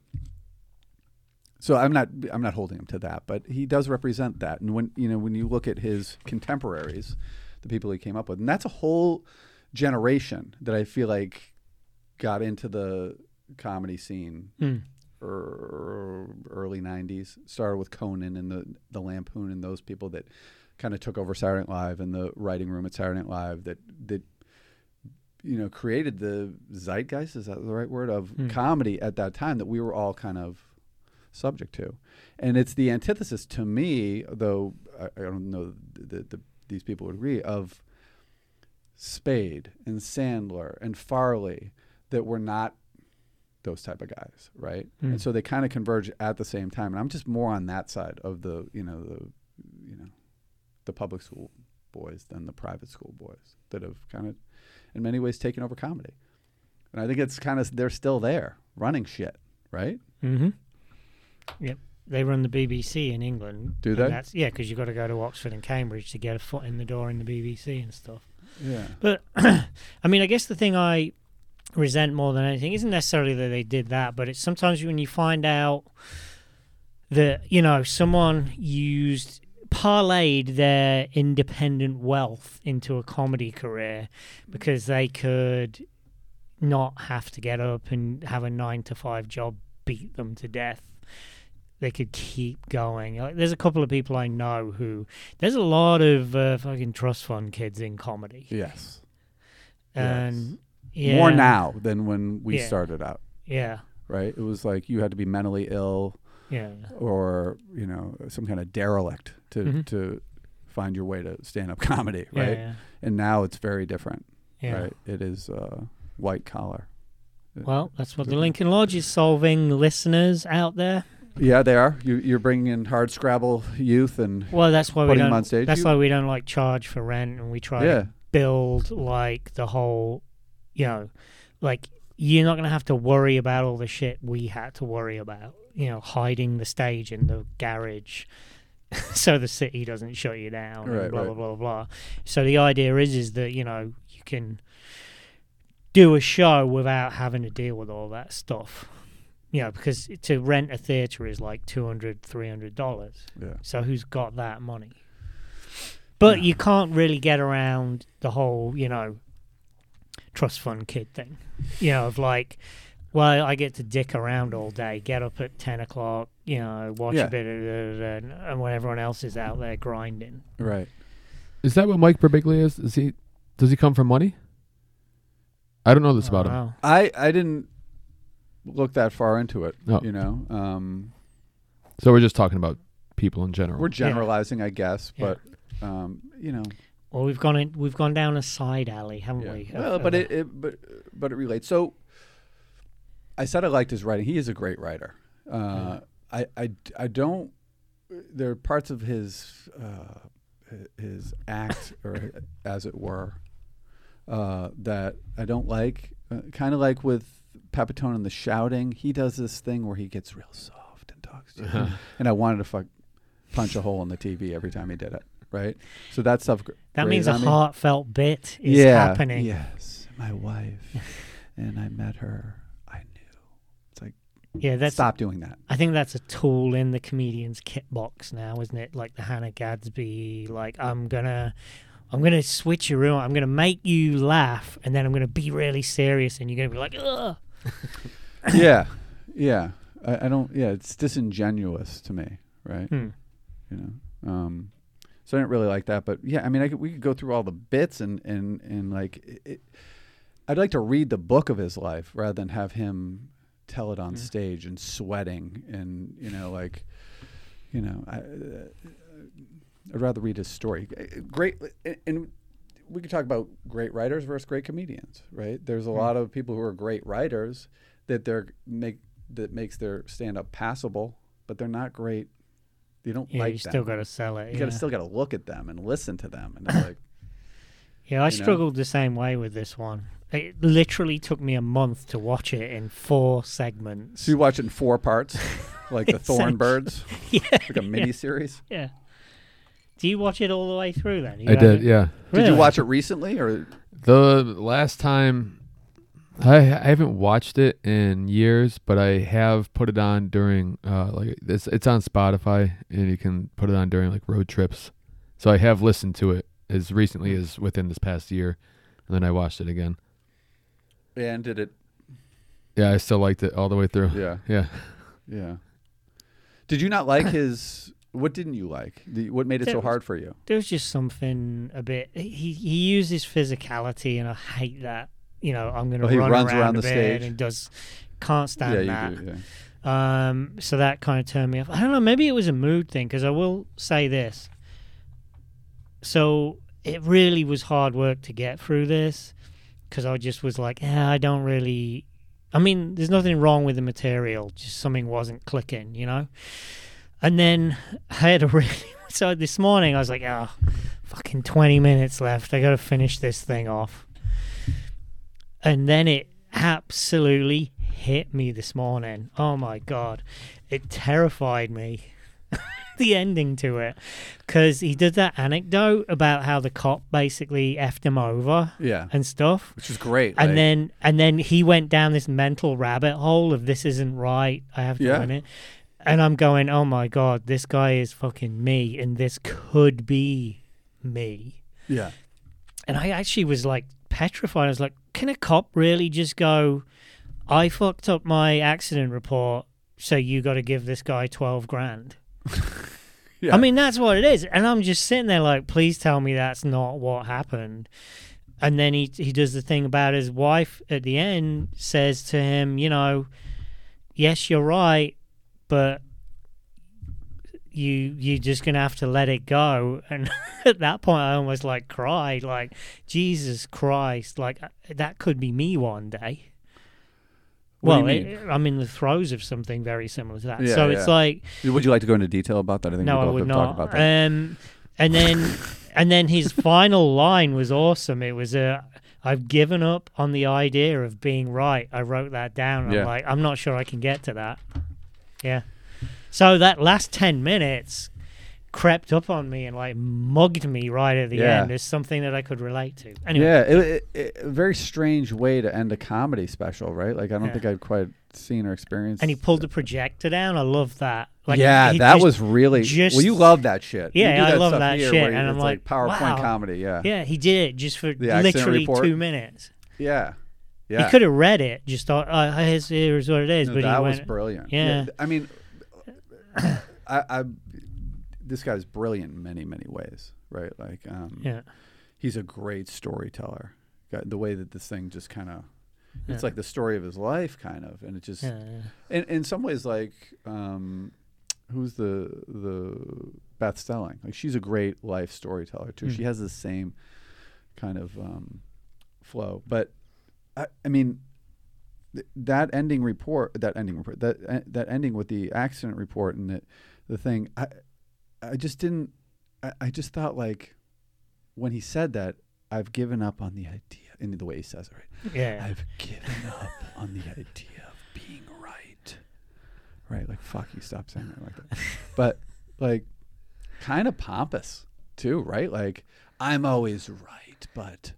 so I'm not I'm not holding him to that. But he does represent that. And when you know when you look at his contemporaries, the people he came up with, and that's a whole generation that I feel like got into the comedy scene. Mm. Er, early nineties. Started with Conan and the the Lampoon and those people that kind of took over Saturday Night Live and the writing room at Saturday Night Live that that you know created the zeitgeist, is that the right word, of Mm. comedy at that time that we were all kind of subject to. And it's the antithesis to me, though I, I don't know that the, these people would agree, of Spade and Sandler and Farley, that were not those type of guys, right? Mm. And so they kind of converge at the same time. And I'm just more on that side of the, you know, the, you know, the public school boys than the private school boys that have kind of, in many ways, taken over comedy. And I think it's kind of, they're still there running shit, right? Mm-hmm. Yep. They run the B B C in England. Do and they? That's, yeah, because you've got to go to Oxford and Cambridge to get a foot in the door in the B B C and stuff. Yeah. But, I mean, I guess the thing I resent more than anything isn't necessarily that they did that, but it's sometimes when you find out that, you know, someone used, parlayed their independent wealth into a comedy career because they could not have to get up and have a nine to five job beat them to death. They could keep going. Like, there's a couple of people I know who, there's a lot of uh, fucking trust fund kids in comedy. Yes. And Yes. yeah, More now than when we Yeah. started out, Yeah, right? It was like you had to be mentally ill yeah. or, you know, some kind of derelict to, Mhm. to find your way to stand-up comedy, Yeah, right? yeah. And now it's very different, Yeah. right? It is uh, white collar. Well, that's what the Lincoln Lodge is solving, listeners out there. Yeah, they are. You, you're bringing in hard Scrabble youth and Well, that's why we putting them don't. on stage. That's You- why we don't like charge for rent, and we try yeah, to build like the whole, you know, like you're not gonna have to worry about all the shit we had to worry about. You know, hiding the stage in the garage. So the city doesn't shut you down, Right, and blah right. blah blah blah. So the idea is is that you know you can do a show without having to deal with all that stuff. You know, because to rent a theater is like two hundred, three hundred dollars. yeah. So who's got that money? But Yeah. you can't really get around the whole, you know, trust fund kid thing. You know, of like, well, I get to dick around all day, get up at ten o'clock, you know, watch Yeah. a bit of it, and, and when everyone else is out there grinding. Right. Is that what Mike Birbiglia is? Is he? Does he come from money? I don't know this about him. Wow. I, I didn't look that far into it, No. you know. Um, So we're just talking about people in general. we're generalizing, I guess, Yeah. but, um, you know. Well, we've gone in, we've gone down a side alley, haven't Yeah. we? Well, Of- but of- it, it but but it relates. So I said I liked his writing. He is a great writer. Uh, Yeah. I, I I don't. There are parts of his uh, his act, or as it were, uh, that I don't like. Uh, kind of like with Pepitone and the shouting. He does this thing where he gets real soft and talks to you, and I wanted to fuck punch a hole in the T V every time he did it. Right. So that stuff. gr- that grated means a on me. heartfelt bit is yeah, happening. Yes, my wife, and I met her. I knew. It's like, Yeah, that's stop doing that. I think that's a tool in the comedian's kit box now, isn't it? Like the Hannah Gadsby, like I'm gonna, I'm gonna switch you around. I'm gonna make you laugh, and then I'm gonna be really serious, and you're gonna be like, ugh. yeah, yeah. I, I don't. Yeah, it's disingenuous to me, right? Hmm. You know. Um, so I didn't really like that, but yeah, I mean, I could, we could go through all the bits and and and like, it, it, I'd like to read the book of his life rather than have him tell it on Yeah. stage and sweating and you know like, you know, I, uh, I'd rather read his story. Uh, Great, and, and we could talk about great writers versus great comedians, right? There's a Hmm. lot of people who are great writers that they're make that makes their stand up passable, but they're not great. You don't Yeah, like you them. still gotta sell it. You yeah. gotta still gotta look at them and listen to them, and it's like, yeah, I you know? struggled the same way with this one. It literally took me a month to watch it in four segments. so you watch it in four parts, like the Essentially. Thorn Birds, yeah, like a mini series. yeah. Do you watch it all the way through then? You I did, haven't- yeah. Did you Really? watch it recently, or The last time, I, I haven't watched it in years, but I have put it on during, uh, like, it's, it's on Spotify, and you can put it on during, like, road trips. So I have listened to it as recently as within this past year, and then I watched it again. and did it? Yeah, I still liked it all the way through. Yeah. Yeah. Yeah. Did you not like his? What didn't you like? The, what made it There so was- hard for you? There was just something a bit. He he uses physicality, and I hate that. You know, I'm going to Oh, he run runs around, around a the bit stage? and does can't stand yeah, that. you do. Yeah. Um, so that kind of turned me off. I don't know. Maybe it was a mood thing because I will say this. So it really was hard work to get through this because I just was like, yeah, I don't really. I mean, there's nothing wrong with the material, just something wasn't clicking, you know. And then I had a really. So this morning I was like, oh, fucking twenty minutes left. I got to finish this thing off. And then it absolutely hit me this morning. Oh my God. It terrified me. The ending to it. Because he did that anecdote about how the cop basically effed him over Yeah. and stuff. Which is great. And like- then and then he went down this mental rabbit hole of this isn't right. I have to Yeah. win it. And I'm going, oh my God, this guy is fucking me. And this could be me. Yeah. And I actually was like petrified. I was like, can a cop really just go, I fucked up my accident report, so you got to give this guy twelve grand? Yeah. I mean, that's what it is. And I'm just sitting there like, please tell me that's not what happened. And then he he does the thing about his wife at the end, says to him, you know, yes, you're right, but you you're just gonna have to let it go. And at that point I almost like cried, like, Jesus Christ, like that could be me one day. What do Well, you mean? it, I'm in the throes of something very similar to that. Yeah, so it's yeah. like, Would you like to go into detail about that? I think no, we I both would have not. talked about that. Um, and then and then his final line was awesome. It was a, I've given up on the idea of being right. I wrote that down. Yeah. I'm like, I'm not sure I can get to that. Yeah. So that last ten minutes crept up on me and like mugged me right at the Yeah. end. There's something that I could relate to. Anyway, Yeah, it, it, it, a very strange way to end a comedy special, right? Like I don't Yeah. think I'd quite seen or experienced. and he pulled the projector down. I love that. Like, yeah, he that just- was really. just- well, you love that shit. You Yeah, do I that love stuff that here shit, where and it's I'm like, like, PowerPoint wow. comedy. Yeah, Yeah, he did it just for The accident literally report. two minutes. yeah, yeah. He could have read it. Just thought, oh, here's, here's what it is. No, but that he was went, brilliant. Yeah. I mean, I, I, this guy's brilliant in many, many ways, right? Like, um, yeah, he's a great storyteller. Got the way that this thing just kind of, it's Yeah. like the story of his life, kind of, and it just, yeah, yeah. in in some ways, like, um, who's the the Beth Stelling? Like, she's a great life storyteller too. Mm. She has the same kind of um, flow, but I, I mean. th- That ending report, that ending report, that uh, that ending with the accident report and the the thing, I I just didn't, I, I just thought like, when he said that, I've given up on the idea, in the way he says it, right? yeah. I've given up on the idea of being right. Right? Like, fuck you, stop saying that like that. But, like, kind of pompous, too, right? Like, I'm always right, but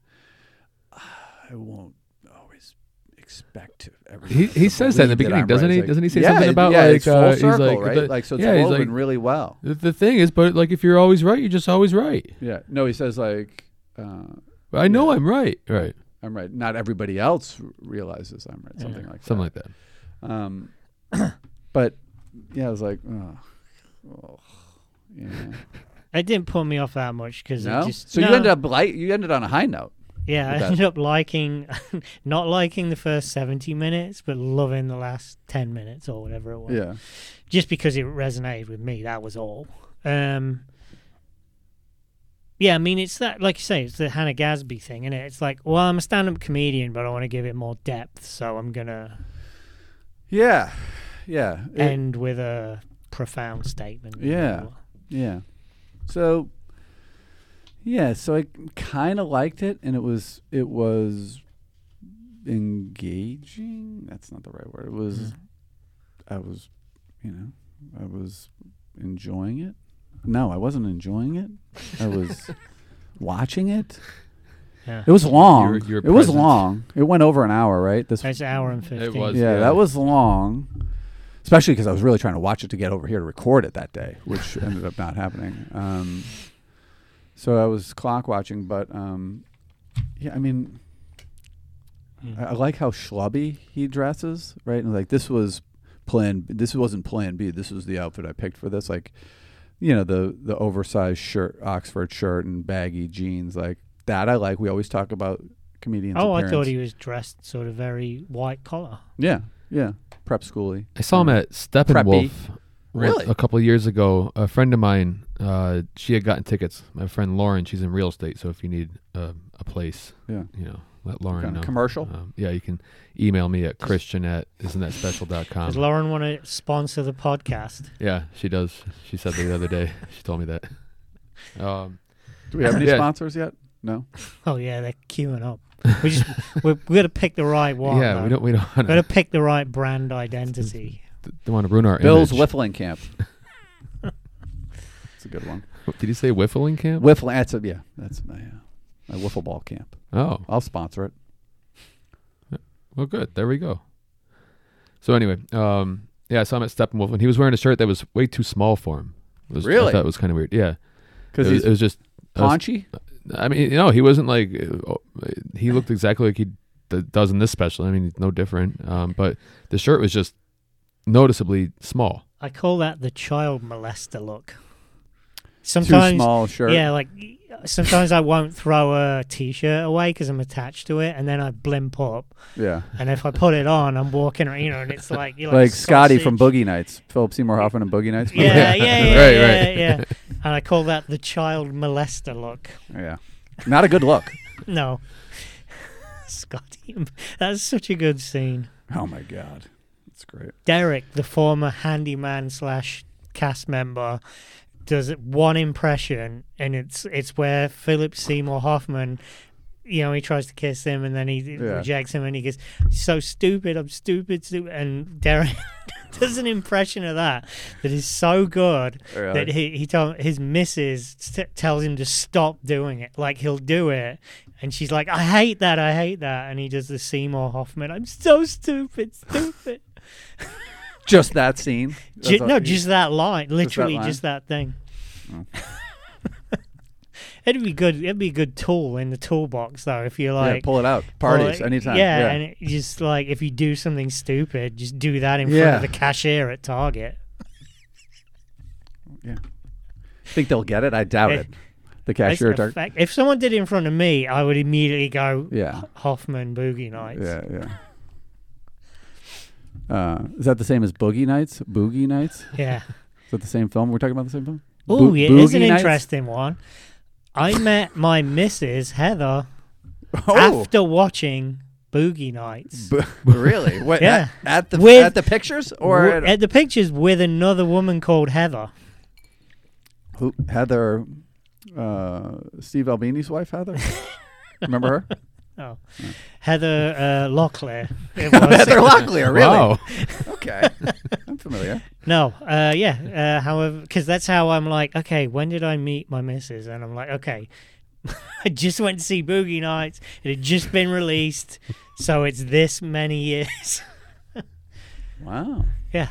I won't always expect to ever. He he says that in the beginning, doesn't he? Doesn't he say yeah, something it- about yeah, like it's full uh, he's circle, like right? the- like, so it's yeah, he's woven like, really well. The, the thing is, but like if you're always right, you're just always right. Yeah. No, he says, like, uh, I know Yeah. I'm right. Right. I'm right. Not everybody else r- realizes I'm right. Something Yeah. like Something that. like that. Um, but yeah, I was like, oh, oh yeah. It didn't put me off that much because No, it just. so no. you ended up like you ended on a high note. Yeah, I with that. ended up liking, not liking the first seventy minutes, but loving the last ten minutes or whatever it was. Yeah, Just because it resonated with me, that was all. Um, yeah, I mean, it's that, like you say, it's the Hannah Gadsby thing, isn't it? It's like, well, I'm a stand-up comedian, but I want to give it more depth, so I'm going to yeah, yeah, It- end with a profound statement. Yeah. yeah. So yeah, so I kind of liked it, and it was it was engaging. That's not the right word. It was. Mm. I was, you know, I was enjoying it. No, I wasn't enjoying it. I was watching it. Yeah. It was long. Your- your it was presence. long. It went over an hour, right? This It's an hour and fifteen. was. yeah, yeah. that was long. Especially because I was really trying to watch it to get over here to record it that day, which ended up not happening. Um, so I was clock watching, but um, yeah, I mean, Mm. I, I like how schlubby he dresses, right? And like this was plan. This wasn't plan B. This was the outfit I picked for this. Like, you know, the the oversized shirt, Oxford shirt, and baggy jeans. Like that, I like. We always talk about comedians. Oh, I appearance. thought he was dressed sort of very white collar. Yeah, yeah, prep schooly. I saw him at Steppenwolf Really? a couple of years ago. A friend of mine, uh, she had gotten tickets. My friend Lauren, she's in real estate, so if you need uh, a place, Yeah. you know, let Lauren Kind know. of commercial. Um, yeah, you can email me at Christian at isn't that special dot com. Does Lauren want to sponsor the podcast? Yeah, she does. She said that the other day. She told me that. Um, Do we have any Yeah. sponsors yet? No. Oh yeah, they're queuing up. We just we we got to pick the right one. yeah, though. we don't. We don't. Got to pick the right brand identity. Don't want to ruin our Bill's image. Whiffling Camp. That's a good one. Did you say Whiffling Camp? Whiffling. That's a, yeah. That's my uh, my wiffle ball camp. Oh, I'll sponsor it. well, good. There we go. So anyway, um, yeah, I saw him at Steppenwolf, and he was wearing a shirt that was way too small for him. It was, Really? I thought it was kind of weird. Yeah, Because it was, he's it was just. I was- paunchy. I mean, you know, he wasn't like uh, he looked exactly like he d- does in this special. I mean, he's no different. Um, but the shirt was just noticeably small. I call that the child molester look. Too Sometimes, small shirt. yeah, like sometimes I won't throw a t-shirt away because I'm attached to it, and then I blimp up. Yeah. And if I put it on, I'm walking, around, you know, and it's like you're Like like, Scotty from sausage. Boogie Nights. Philip Seymour Hoffman and Boogie Nights. Yeah, yeah, yeah, Right, yeah, right. yeah. And I call that the child molester look. Yeah. Not a good look. No, Scotty, that's such a good scene. Oh my God. That's great. Derek, the former handyman slash cast member, does one impression, and it's it's where Philip Seymour Hoffman, you know, he tries to kiss him, and then he Yeah. rejects him, and he goes, "So stupid, I'm stupid, stupid," and Derek does an impression of that that is so good Really? that he he told his missus t- tells him to stop doing it. Like he'll do it, and she's like, "I hate that, I hate that," and he does the Seymour Hoffman, "I'm so stupid, stupid." Just that scene. Ju- That's all- no, just that line, literally line? just that thing. Oh. It'd be good. It'd be a good tool in the toolbox, though. If you're Yeah, like pull it out. Parties well, anytime. Yeah, Yeah. and it just like if you do something stupid, just do that in front Yeah. of the cashier at Target. Think they'll get it? I doubt Eh, it. The cashier. It's Tar- effect- if someone did it in front of me, I would immediately go yeah. Hoffman Boogie Nights. Yeah. Yeah. Uh, is that the same as Boogie Nights? Boogie Nights? Yeah. Is that the same film? We're talking about the same film? Oh, Bo- yeah, it's an Boogie Nights? interesting one. I met my missus Heather Oh, after watching Boogie Nights. B- really? What, Yeah. At, at the With- at the pictures or W- at, at the pictures with another woman called Heather. who, Heather, uh, Steve Albini's wife, Heather? Remember her? Oh, Heather uh, Locklear. It was. Heather Locklear, really? Wow. Okay, I'm familiar. No, uh, yeah. Uh, however, because that's how I'm like, okay, when did I meet my missus? And I'm like, okay, I just went to see Boogie Nights. It had just been released, so it's this many years. Wow. Yeah.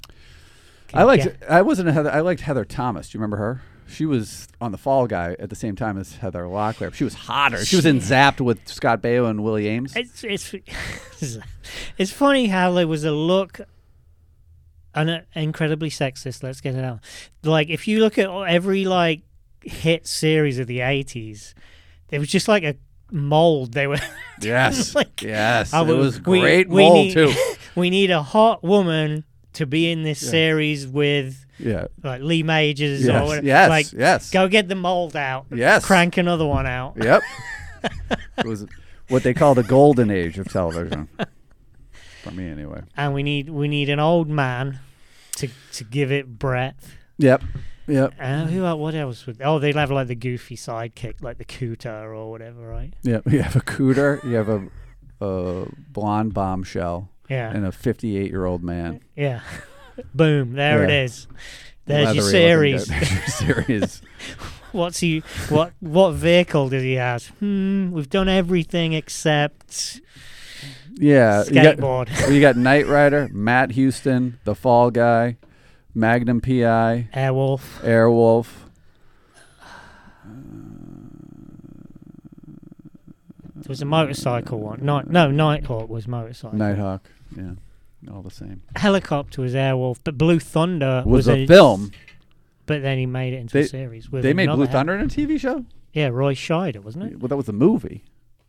I liked. Yeah. I wasn't a Heather. I liked Heather Thomas. Do you remember her? She was on The Fall Guy at the same time as Heather Locklear. She was hotter. She was in Zapped with Scott Baio and Willie Ames. It's it's it's funny how there was a look, and uh, incredibly sexist. Let's get it out. Like if you look at every like hit series of the eighties, there was just like a mold. They were Yes. like, yes. I It would- was we- great we mold need- too. we need a hot woman to be in this Yeah. series with Yeah. like Lee Majors or Yes. whatever. Yes. Like yes. go get the mold out. Yes. Crank another one out. Yep. It was what they call the golden age of television. For me, anyway. And we need we need an old man to to give it breadth. Yep. Yep. Uh, who el- what else would? Oh, they'd have like the goofy sidekick, like the Cooter or whatever, right? Yep. You have a cooter. You have a, a blonde bombshell Yeah, and a fifty-eight-year-old man. yeah. Boom! There it Yeah. is. There's your Leathery looking series. guy. There's your series. What's he? What what vehicle does he have? Hmm. We've done everything except Yeah. You got, skateboard. well, you got Knight Rider, Matt Houston, The Fall Guy, Magnum P I, Airwolf. Airwolf. There was a motorcycle one. Night, no, Nighthawk was motorcycle. Nighthawk. Yeah, all the same. Helicopter was Airwolf, but Blue Thunder Was, was, a, film. But then he made it into They- a series. With They made another Blue hel- Thunder in a T V show. Yeah, Roy Scheider, wasn't it? Well, that was the movie.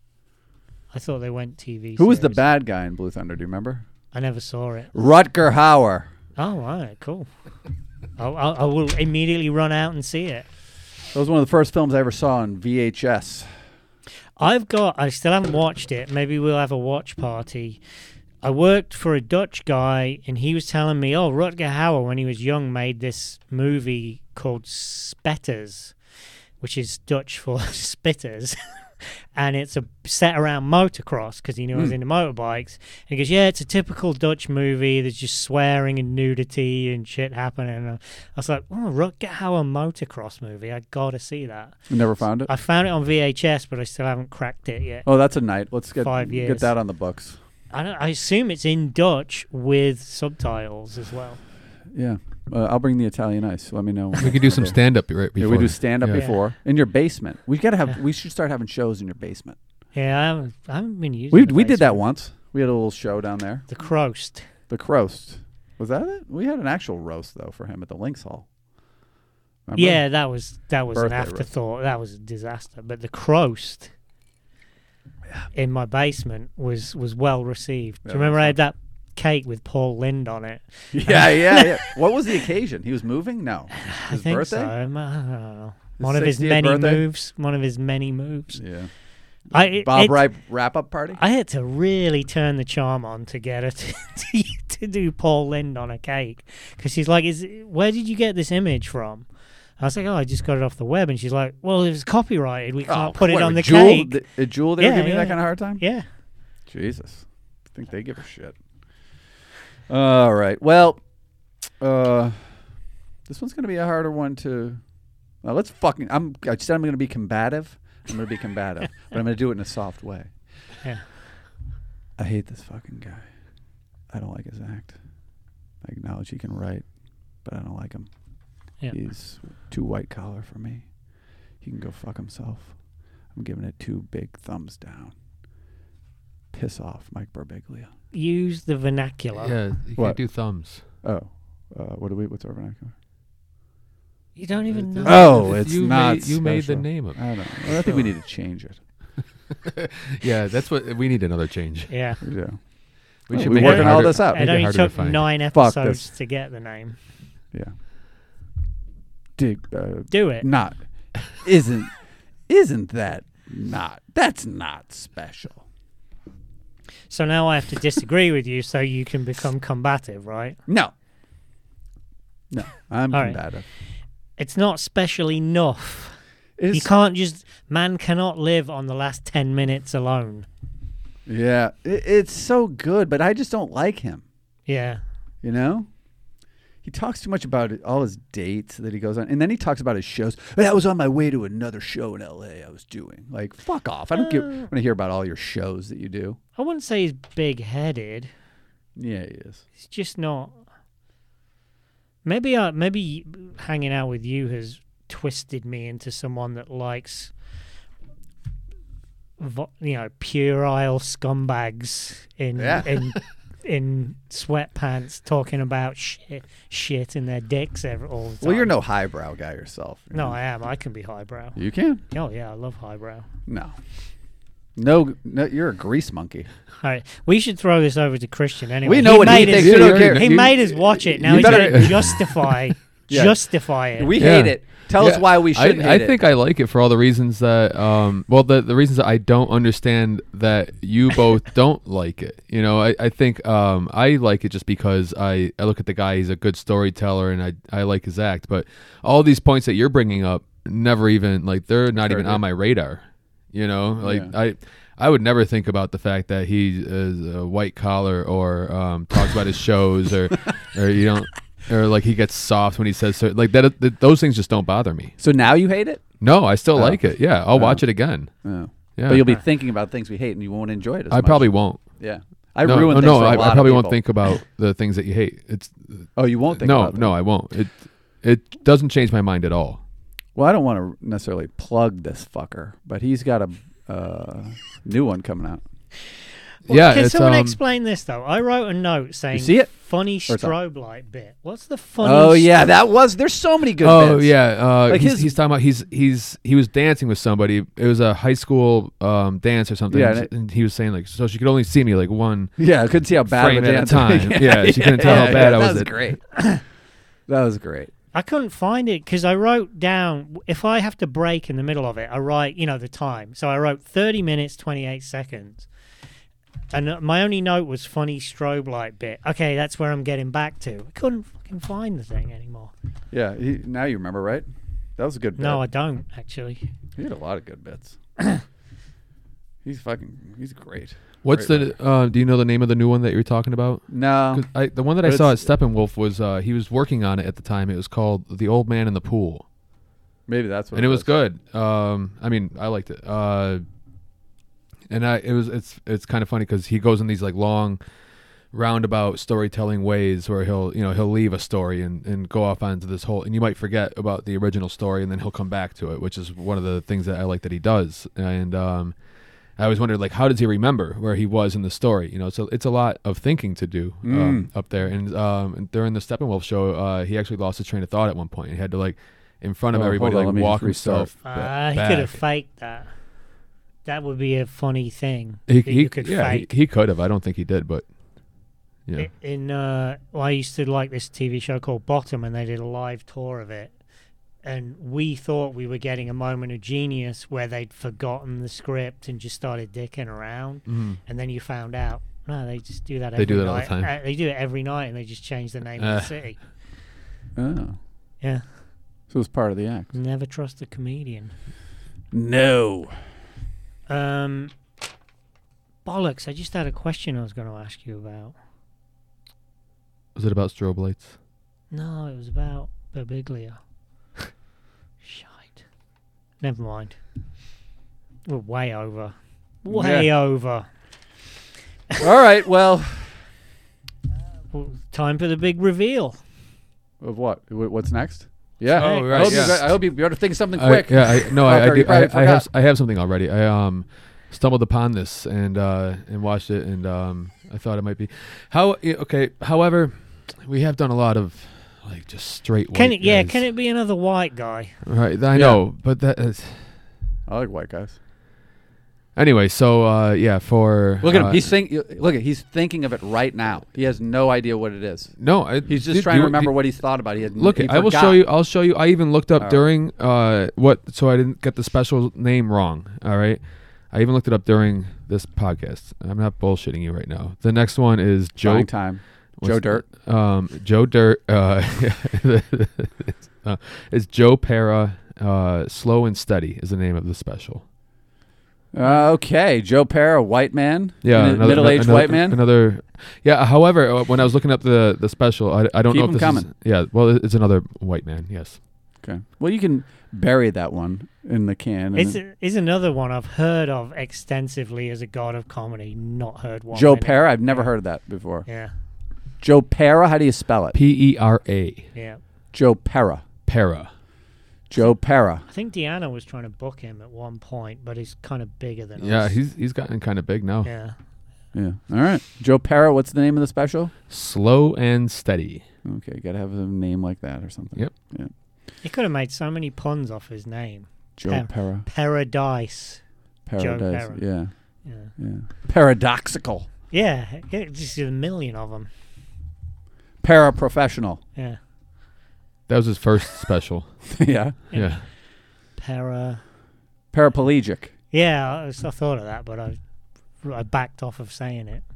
I thought they went T V. Who was the series. bad guy in Blue Thunder? Do you remember? I never saw it. Rutger Hauer. Oh, right, cool. I'll, I'll, I will immediately run out and see it. That was one of the first films I ever saw on V H S. I've got, I still haven't watched it. Maybe we'll have a watch party. I worked for a Dutch guy, and he was telling me, oh, Rutger Hauer, when he was young, made this movie called Spetters, which is Dutch for spitters. And it's a set around motocross because he knew I was Mm. into motorbikes. And he goes, yeah, it's a typical Dutch movie. There's just swearing and nudity and shit happening. And I was like, oh, Rutger Hauer motocross movie. I gotta see that. You never found it? I found it on V H S, but I still haven't cracked it yet. Oh, that's a night. Let's get Five get years. that on the books. I, don't, I assume it's in Dutch with subtitles as well. Yeah. Uh, I'll bring the Italian ice. Let me know. We could do some stand up right before. Yeah, we do stand up Yeah. before in your basement. We gotta have. Yeah. We should start having shows in your basement. Yeah, I haven't, I haven't been using We the we did that basement. once. We had a little show down there. The Croast. The Croast. Was that it? We had an actual roast though for him at the Lynx Hall. Remember? Yeah, that was that was Birthday an roast. afterthought. That was a disaster. But the Croast in my basement was was well received. Yeah, Do you remember that's I had that cake with Paul Lind on it? Yeah, yeah, yeah. What was the occasion? He was moving? No. His I think birthday? so. Um, I don't know. His One of his sixtieth many birthday? moves. One of his many moves. Yeah. I it, Bob it- Ripe wrap up party? I had to really turn the charm on to get her to, to, to do Paul Lind on a cake because she's like, "Is where did you get this image from?" I was like, "Oh, I just got it off the web," and she's like, "Well, it was copyrighted. We can't put it what, on the Jewel, cake." th- uh, Jewel, they were Yeah, giving you that yeah. kind of hard time? Yeah. Jesus. I think they give a shit. All right. Well, uh, this one's going to be a harder one to. Well, let's fucking. I'm. I said I'm going to be combative. I'm going to be combative, but I'm going to do it in a soft way. Yeah. I hate this fucking guy. I don't like his act. I acknowledge he can write, but I don't like him. Yeah. He's too white collar for me. He can go fuck himself. I'm giving it two big thumbs down. Piss off, Mike Birbiglia. Use the vernacular. Yeah, you What? can't do thumbs. Oh, uh, what do we? What's our vernacular? You don't even know. Oh, it's you not Made, you made the special. name of it. I don't know. Well, I think we need to change it. Yeah, that's what we need. Another change. Yeah. Yeah. We Oh, should we make working it all harder- this out. It make it only harder to took find. nine Fuck episodes this. to get the name. Yeah. Dig. Uh, Do it. not. Isn't. Isn't that not? That's not special. So now I have to disagree with you so you can become combative, right? No. No. I'm All right. combative. It's not special enough. You It's, can't just... Man cannot live on the last ten minutes alone. yeah. It, it's so good, but I just don't like him. Yeah. You know? He talks too much about it, all his dates that he goes on. And then he talks about his shows. "Hey, I was on my way to another show in L A I was doing. Like, fuck off. I don't give, Uh. want to hear about all your shows that you do. I wouldn't say he's big-headed. Yeah, he is. He's just not... Maybe, uh, maybe hanging out with you has twisted me into someone that likes... vo- You know, puerile scumbags in Yeah. in in sweatpants talking about shit, shit in their dicks every, all the time. Well, you're no highbrow guy yourself. you No, know? I am. I can be highbrow. You can? Oh yeah, I love highbrow. No. No, no, you're a grease monkey. All right, we should throw this over to Christian anyway. We know what he made thinks. us- You don't you care. already- He You- made us watch it. Now you he's better- going to justify, Yeah. justify it. We Yeah. hate it. Tell us Yeah, why we shouldn't I, hate I think it. I like it for all the reasons that, um, well, the the reasons that I don't understand that you both don't like it. You know, I I think um, I like it just because I, I look at the guy, he's a good storyteller, and I I like his act. But all these points that you're bringing up, never even like they're not Sure even do. on my radar. You know, like Yeah. I. I would never think about the fact that he is a white collar or um, talks about his shows or, or you know, or like he gets soft when he says so. Like that, that, those things just don't bother me. So now you hate it? No, I still Oh. like it. Yeah, I'll Oh. watch it again. Oh. Yeah, But you'll be thinking about things we hate and you won't enjoy it as I much. probably won't. Yeah. I no, ruin no, things no, for a I, lot I of probably won't people. think about the things that you hate. It's Oh, you won't think no, about them? no, I won't. It it doesn't change my mind at all. Well, I don't want to necessarily plug this fucker, but he's got a uh, new one coming out. Well, yeah, can it's someone um, explain this though? I wrote a note saying see it? funny Or it's on? strobe light bit. What's the funny? Oh st- yeah, that was. There's so many good. Oh bits. yeah, uh, Like he's, his- he's talking about he's he's he was dancing with somebody. It was a high school um, dance or something. Yeah, and, and it- and he was saying like, so she could only see me like one. Yeah, I couldn't see how bad Frame of a at a dance. time. Yeah, she couldn't tell how bad I that was was at- great. that was great. I couldn't find it because I wrote down if I have to break in the middle of it, I write you know the time. So I wrote thirty minutes twenty-eight seconds, and uh, my only note was funny strobe light bit. Okay, that's where I'm getting back to. I couldn't fucking find the thing anymore. Yeah, he, now you remember, right? That was a good bit. No, I don't actually. He had a lot of good bits. he's fucking. He's great. What's Great the? Uh, do you know the name of the new one that you were talking about? No. 'Cause I, the one that But I saw at it's- Steppenwolf was uh, he was working on it at the time. It was called The Old Man in the Pool, Maybe that's what. and it was good. Um, I mean, I liked it. Uh, and I it was it's it's kind of funny because he goes in these like long roundabout storytelling ways where he'll you know he'll leave a story and, and go off onto this whole and you might forget about the original story and then he'll come back to it, which is one of the things that I like that he does. And um, I always wondered like how does he remember where he was in the story? You know, so it's a lot of thinking to do um, Mm. up there. And um, during the Steppenwolf show, uh, he actually lost his train of thought at one point. He had to like in front of Oh, everybody hold on, let like me walk just restart. himself. ba- Uh, he back. could have faked that. That would be a funny thing. He, that he you could yeah, he, fake. he could have. I don't think he did, but yeah. I- In uh, well, I used to like this T V show called Bottom, and they did a live tour of it. And we thought we were getting a moment of genius where they'd forgotten the script and just started dicking around. Mhm. And then you found out, no, they just do that. They Every do that all the night. time. Uh, they do it every night, and they just change the name Uh. of the city. Oh, Yeah, so it was part of the act. never trust a comedian. No. Um, bollocks! I just had a question I was going to ask you about. Was it about strobe lights? No, it was about Berbiglia. Shite. Never mind. We're way over. Way over. All right. Well, Well, time for the big reveal. of what? Wh- What's next? Yeah. Oh, I right, hope, yeah. you, I hope you better think of something I- quick. yeah, I, no, Oh, I, I, you do, probably I, I have forgot. I have something already. I um stumbled upon this and uh and watched it and um I thought it might be how yeah, okay. However, we have done a lot of like just straight white Can it? Yeah, guys. can it be another white guy? Right, I Yeah. know, but that is I like white guys. anyway. So uh yeah, for Look at uh, him. He's think. Look at. He's thinking of it right now. He has no idea what it is. no, I, He's just did trying to you- remember did- what he's thought about. He had. Look, he I will forgot. show you. I'll show you. I even looked up All right. during uh what, so I didn't get the special name wrong. All right, I even looked it up during this podcast. I'm not bullshitting you right now. The next one is Joe. Buying time. what's Joe the- Dirt. Um, Joe Dirt. Uh, it's, uh, it's Joe Para. Uh, Slow and Steady is the name of the special. Uh, okay, Joe Para, white man. Yeah, Min- another- middle-aged another- white man. Another. Yeah. However, uh, when I was looking up the the special, I, I don't Keep know if him this coming. is. Yeah. Well, it- it's another white man. Yes. Okay. Well, you can bury that one in the can. and It's, then- is another one I've heard of extensively as a god of comedy. Not heard one. Joe minute. Para. I've never Yeah. heard of that before. Yeah, Joe Para. How do you spell it? P E R A. yeah. Joe Para. Para. Joe Para. I think Deanna was trying to book him at one point, but he's kind of bigger than Yeah, us. he's he's gotten kind of big now. Yeah. Yeah. All right. Joe Para. What's the name of the special? Slow and Steady. Okay, gotta have a name like that or something. Yep. Yeah. He could have made so many puns off his name. Joe Pa- Para. Paradise. Joe Paradise. Para. Yeah. Yeah. Yeah. Paradoxical. Yeah, yeah, just a million of them. Paraprofessional. Yeah. That was his first special. yeah. Yeah. Para. Paraplegic. Yeah, I, I thought of that, but I, I backed off of saying it.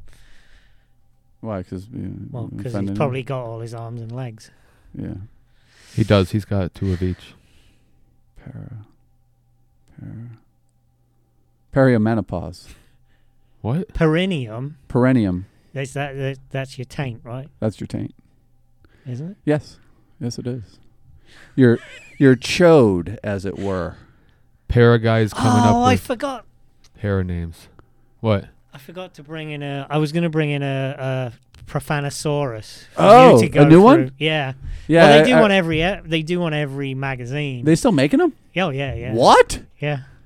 Why? Because Well, because he's probably got all his arms and legs. Yeah. He does. He's got two of each. Para. Para. Perimenopause. What? Perineum. Perennium. That's that, that. That's your taint, right? That's your taint. Isn't it? Yes. Yes, it is. Your your chode, as it were. Para guys coming oh, up I with forgot. para names. What? I forgot to bring in a. I was going to bring in a, a Profanosaurus. for Oh, you to a go new one? through. Yeah. Yeah. well, they do I- one every. e- They do one every magazine. They still making them? oh yeah, yeah. What? Yeah.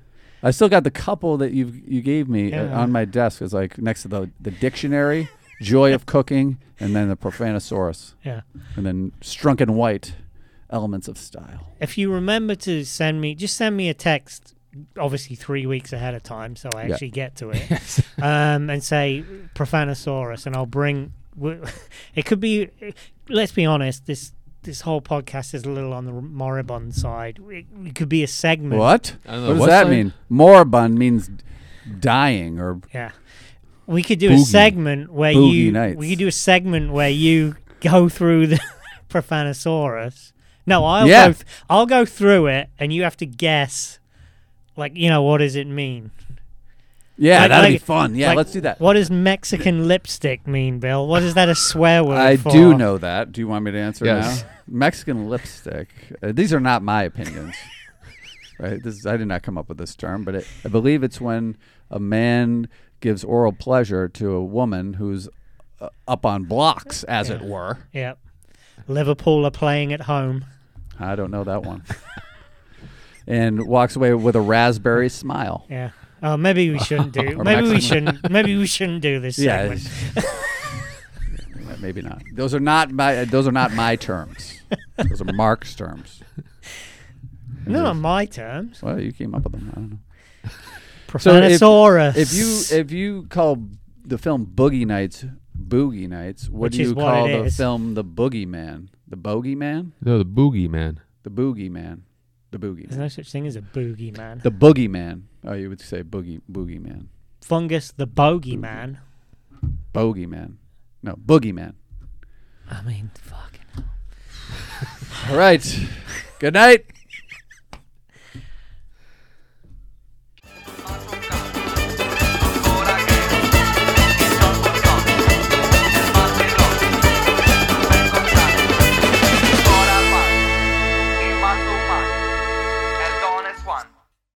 I still got the couple that you you gave me uh, Yeah. on my desk. It's like next to the the dictionary, Joy of Cooking, and then the Profanosaurus, Yeah. and then Strunk and White, Elements of Style. If you remember to send me, just send me a text, obviously three weeks ahead of time, so I Yeah. actually get to it, um, and say Profanosaurus, and I'll bring. w- It could be. Let's be honest. This this whole podcast is a little on the moribund side. It, it could be a segment. What? I don't know, What does what's that that? mean? Moribund means dying or Yeah. We could do a Boogie. segment where Boogie you. nights. We could do a segment where you go through the Profanosaurus. No, I'll Yeah. go. Th- I'll go through it, and you have to guess. Like, you know, what does it mean? yeah, Like- that'd be like- fun. Yeah, like, let's do that. What does Mexican lipstick mean, Bill? What is that a swear word I for? do know that. Do you want me to answer Yes. now? Mexican lipstick. Uh, these are not my opinions. Right? This is, I did not come up with this term, but it, I believe it's when a man gives oral pleasure to a woman who's uh, up on blocks, as Yeah. it were. Yep. Liverpool are playing at home. I don't know that one. And walks away with a raspberry smile. Yeah. Oh, maybe we shouldn't do. Or maybe we Mexican. shouldn't. Maybe we shouldn't do this Yeah. segment. Yeah, maybe not. Those are not my. Those are not my terms. Those are Mark's terms. Not on my terms. Well, you came up with them. I don't know. So if- Profanosaurus. If you if you call the film Boogie Nights Boogie Nights, what Which do is you what call it the is. film The Boogeyman? The Bogey Man? No, the Boogie Man. The Boogie Man. The Boogie There's Man. no such thing as a boogie man. The Boogie Man. Oh, you would say Boogie Boogie Man. Fungus, the bogey man. Bogey Man. No, Boogie Man. I mean, fucking. All right. Good night.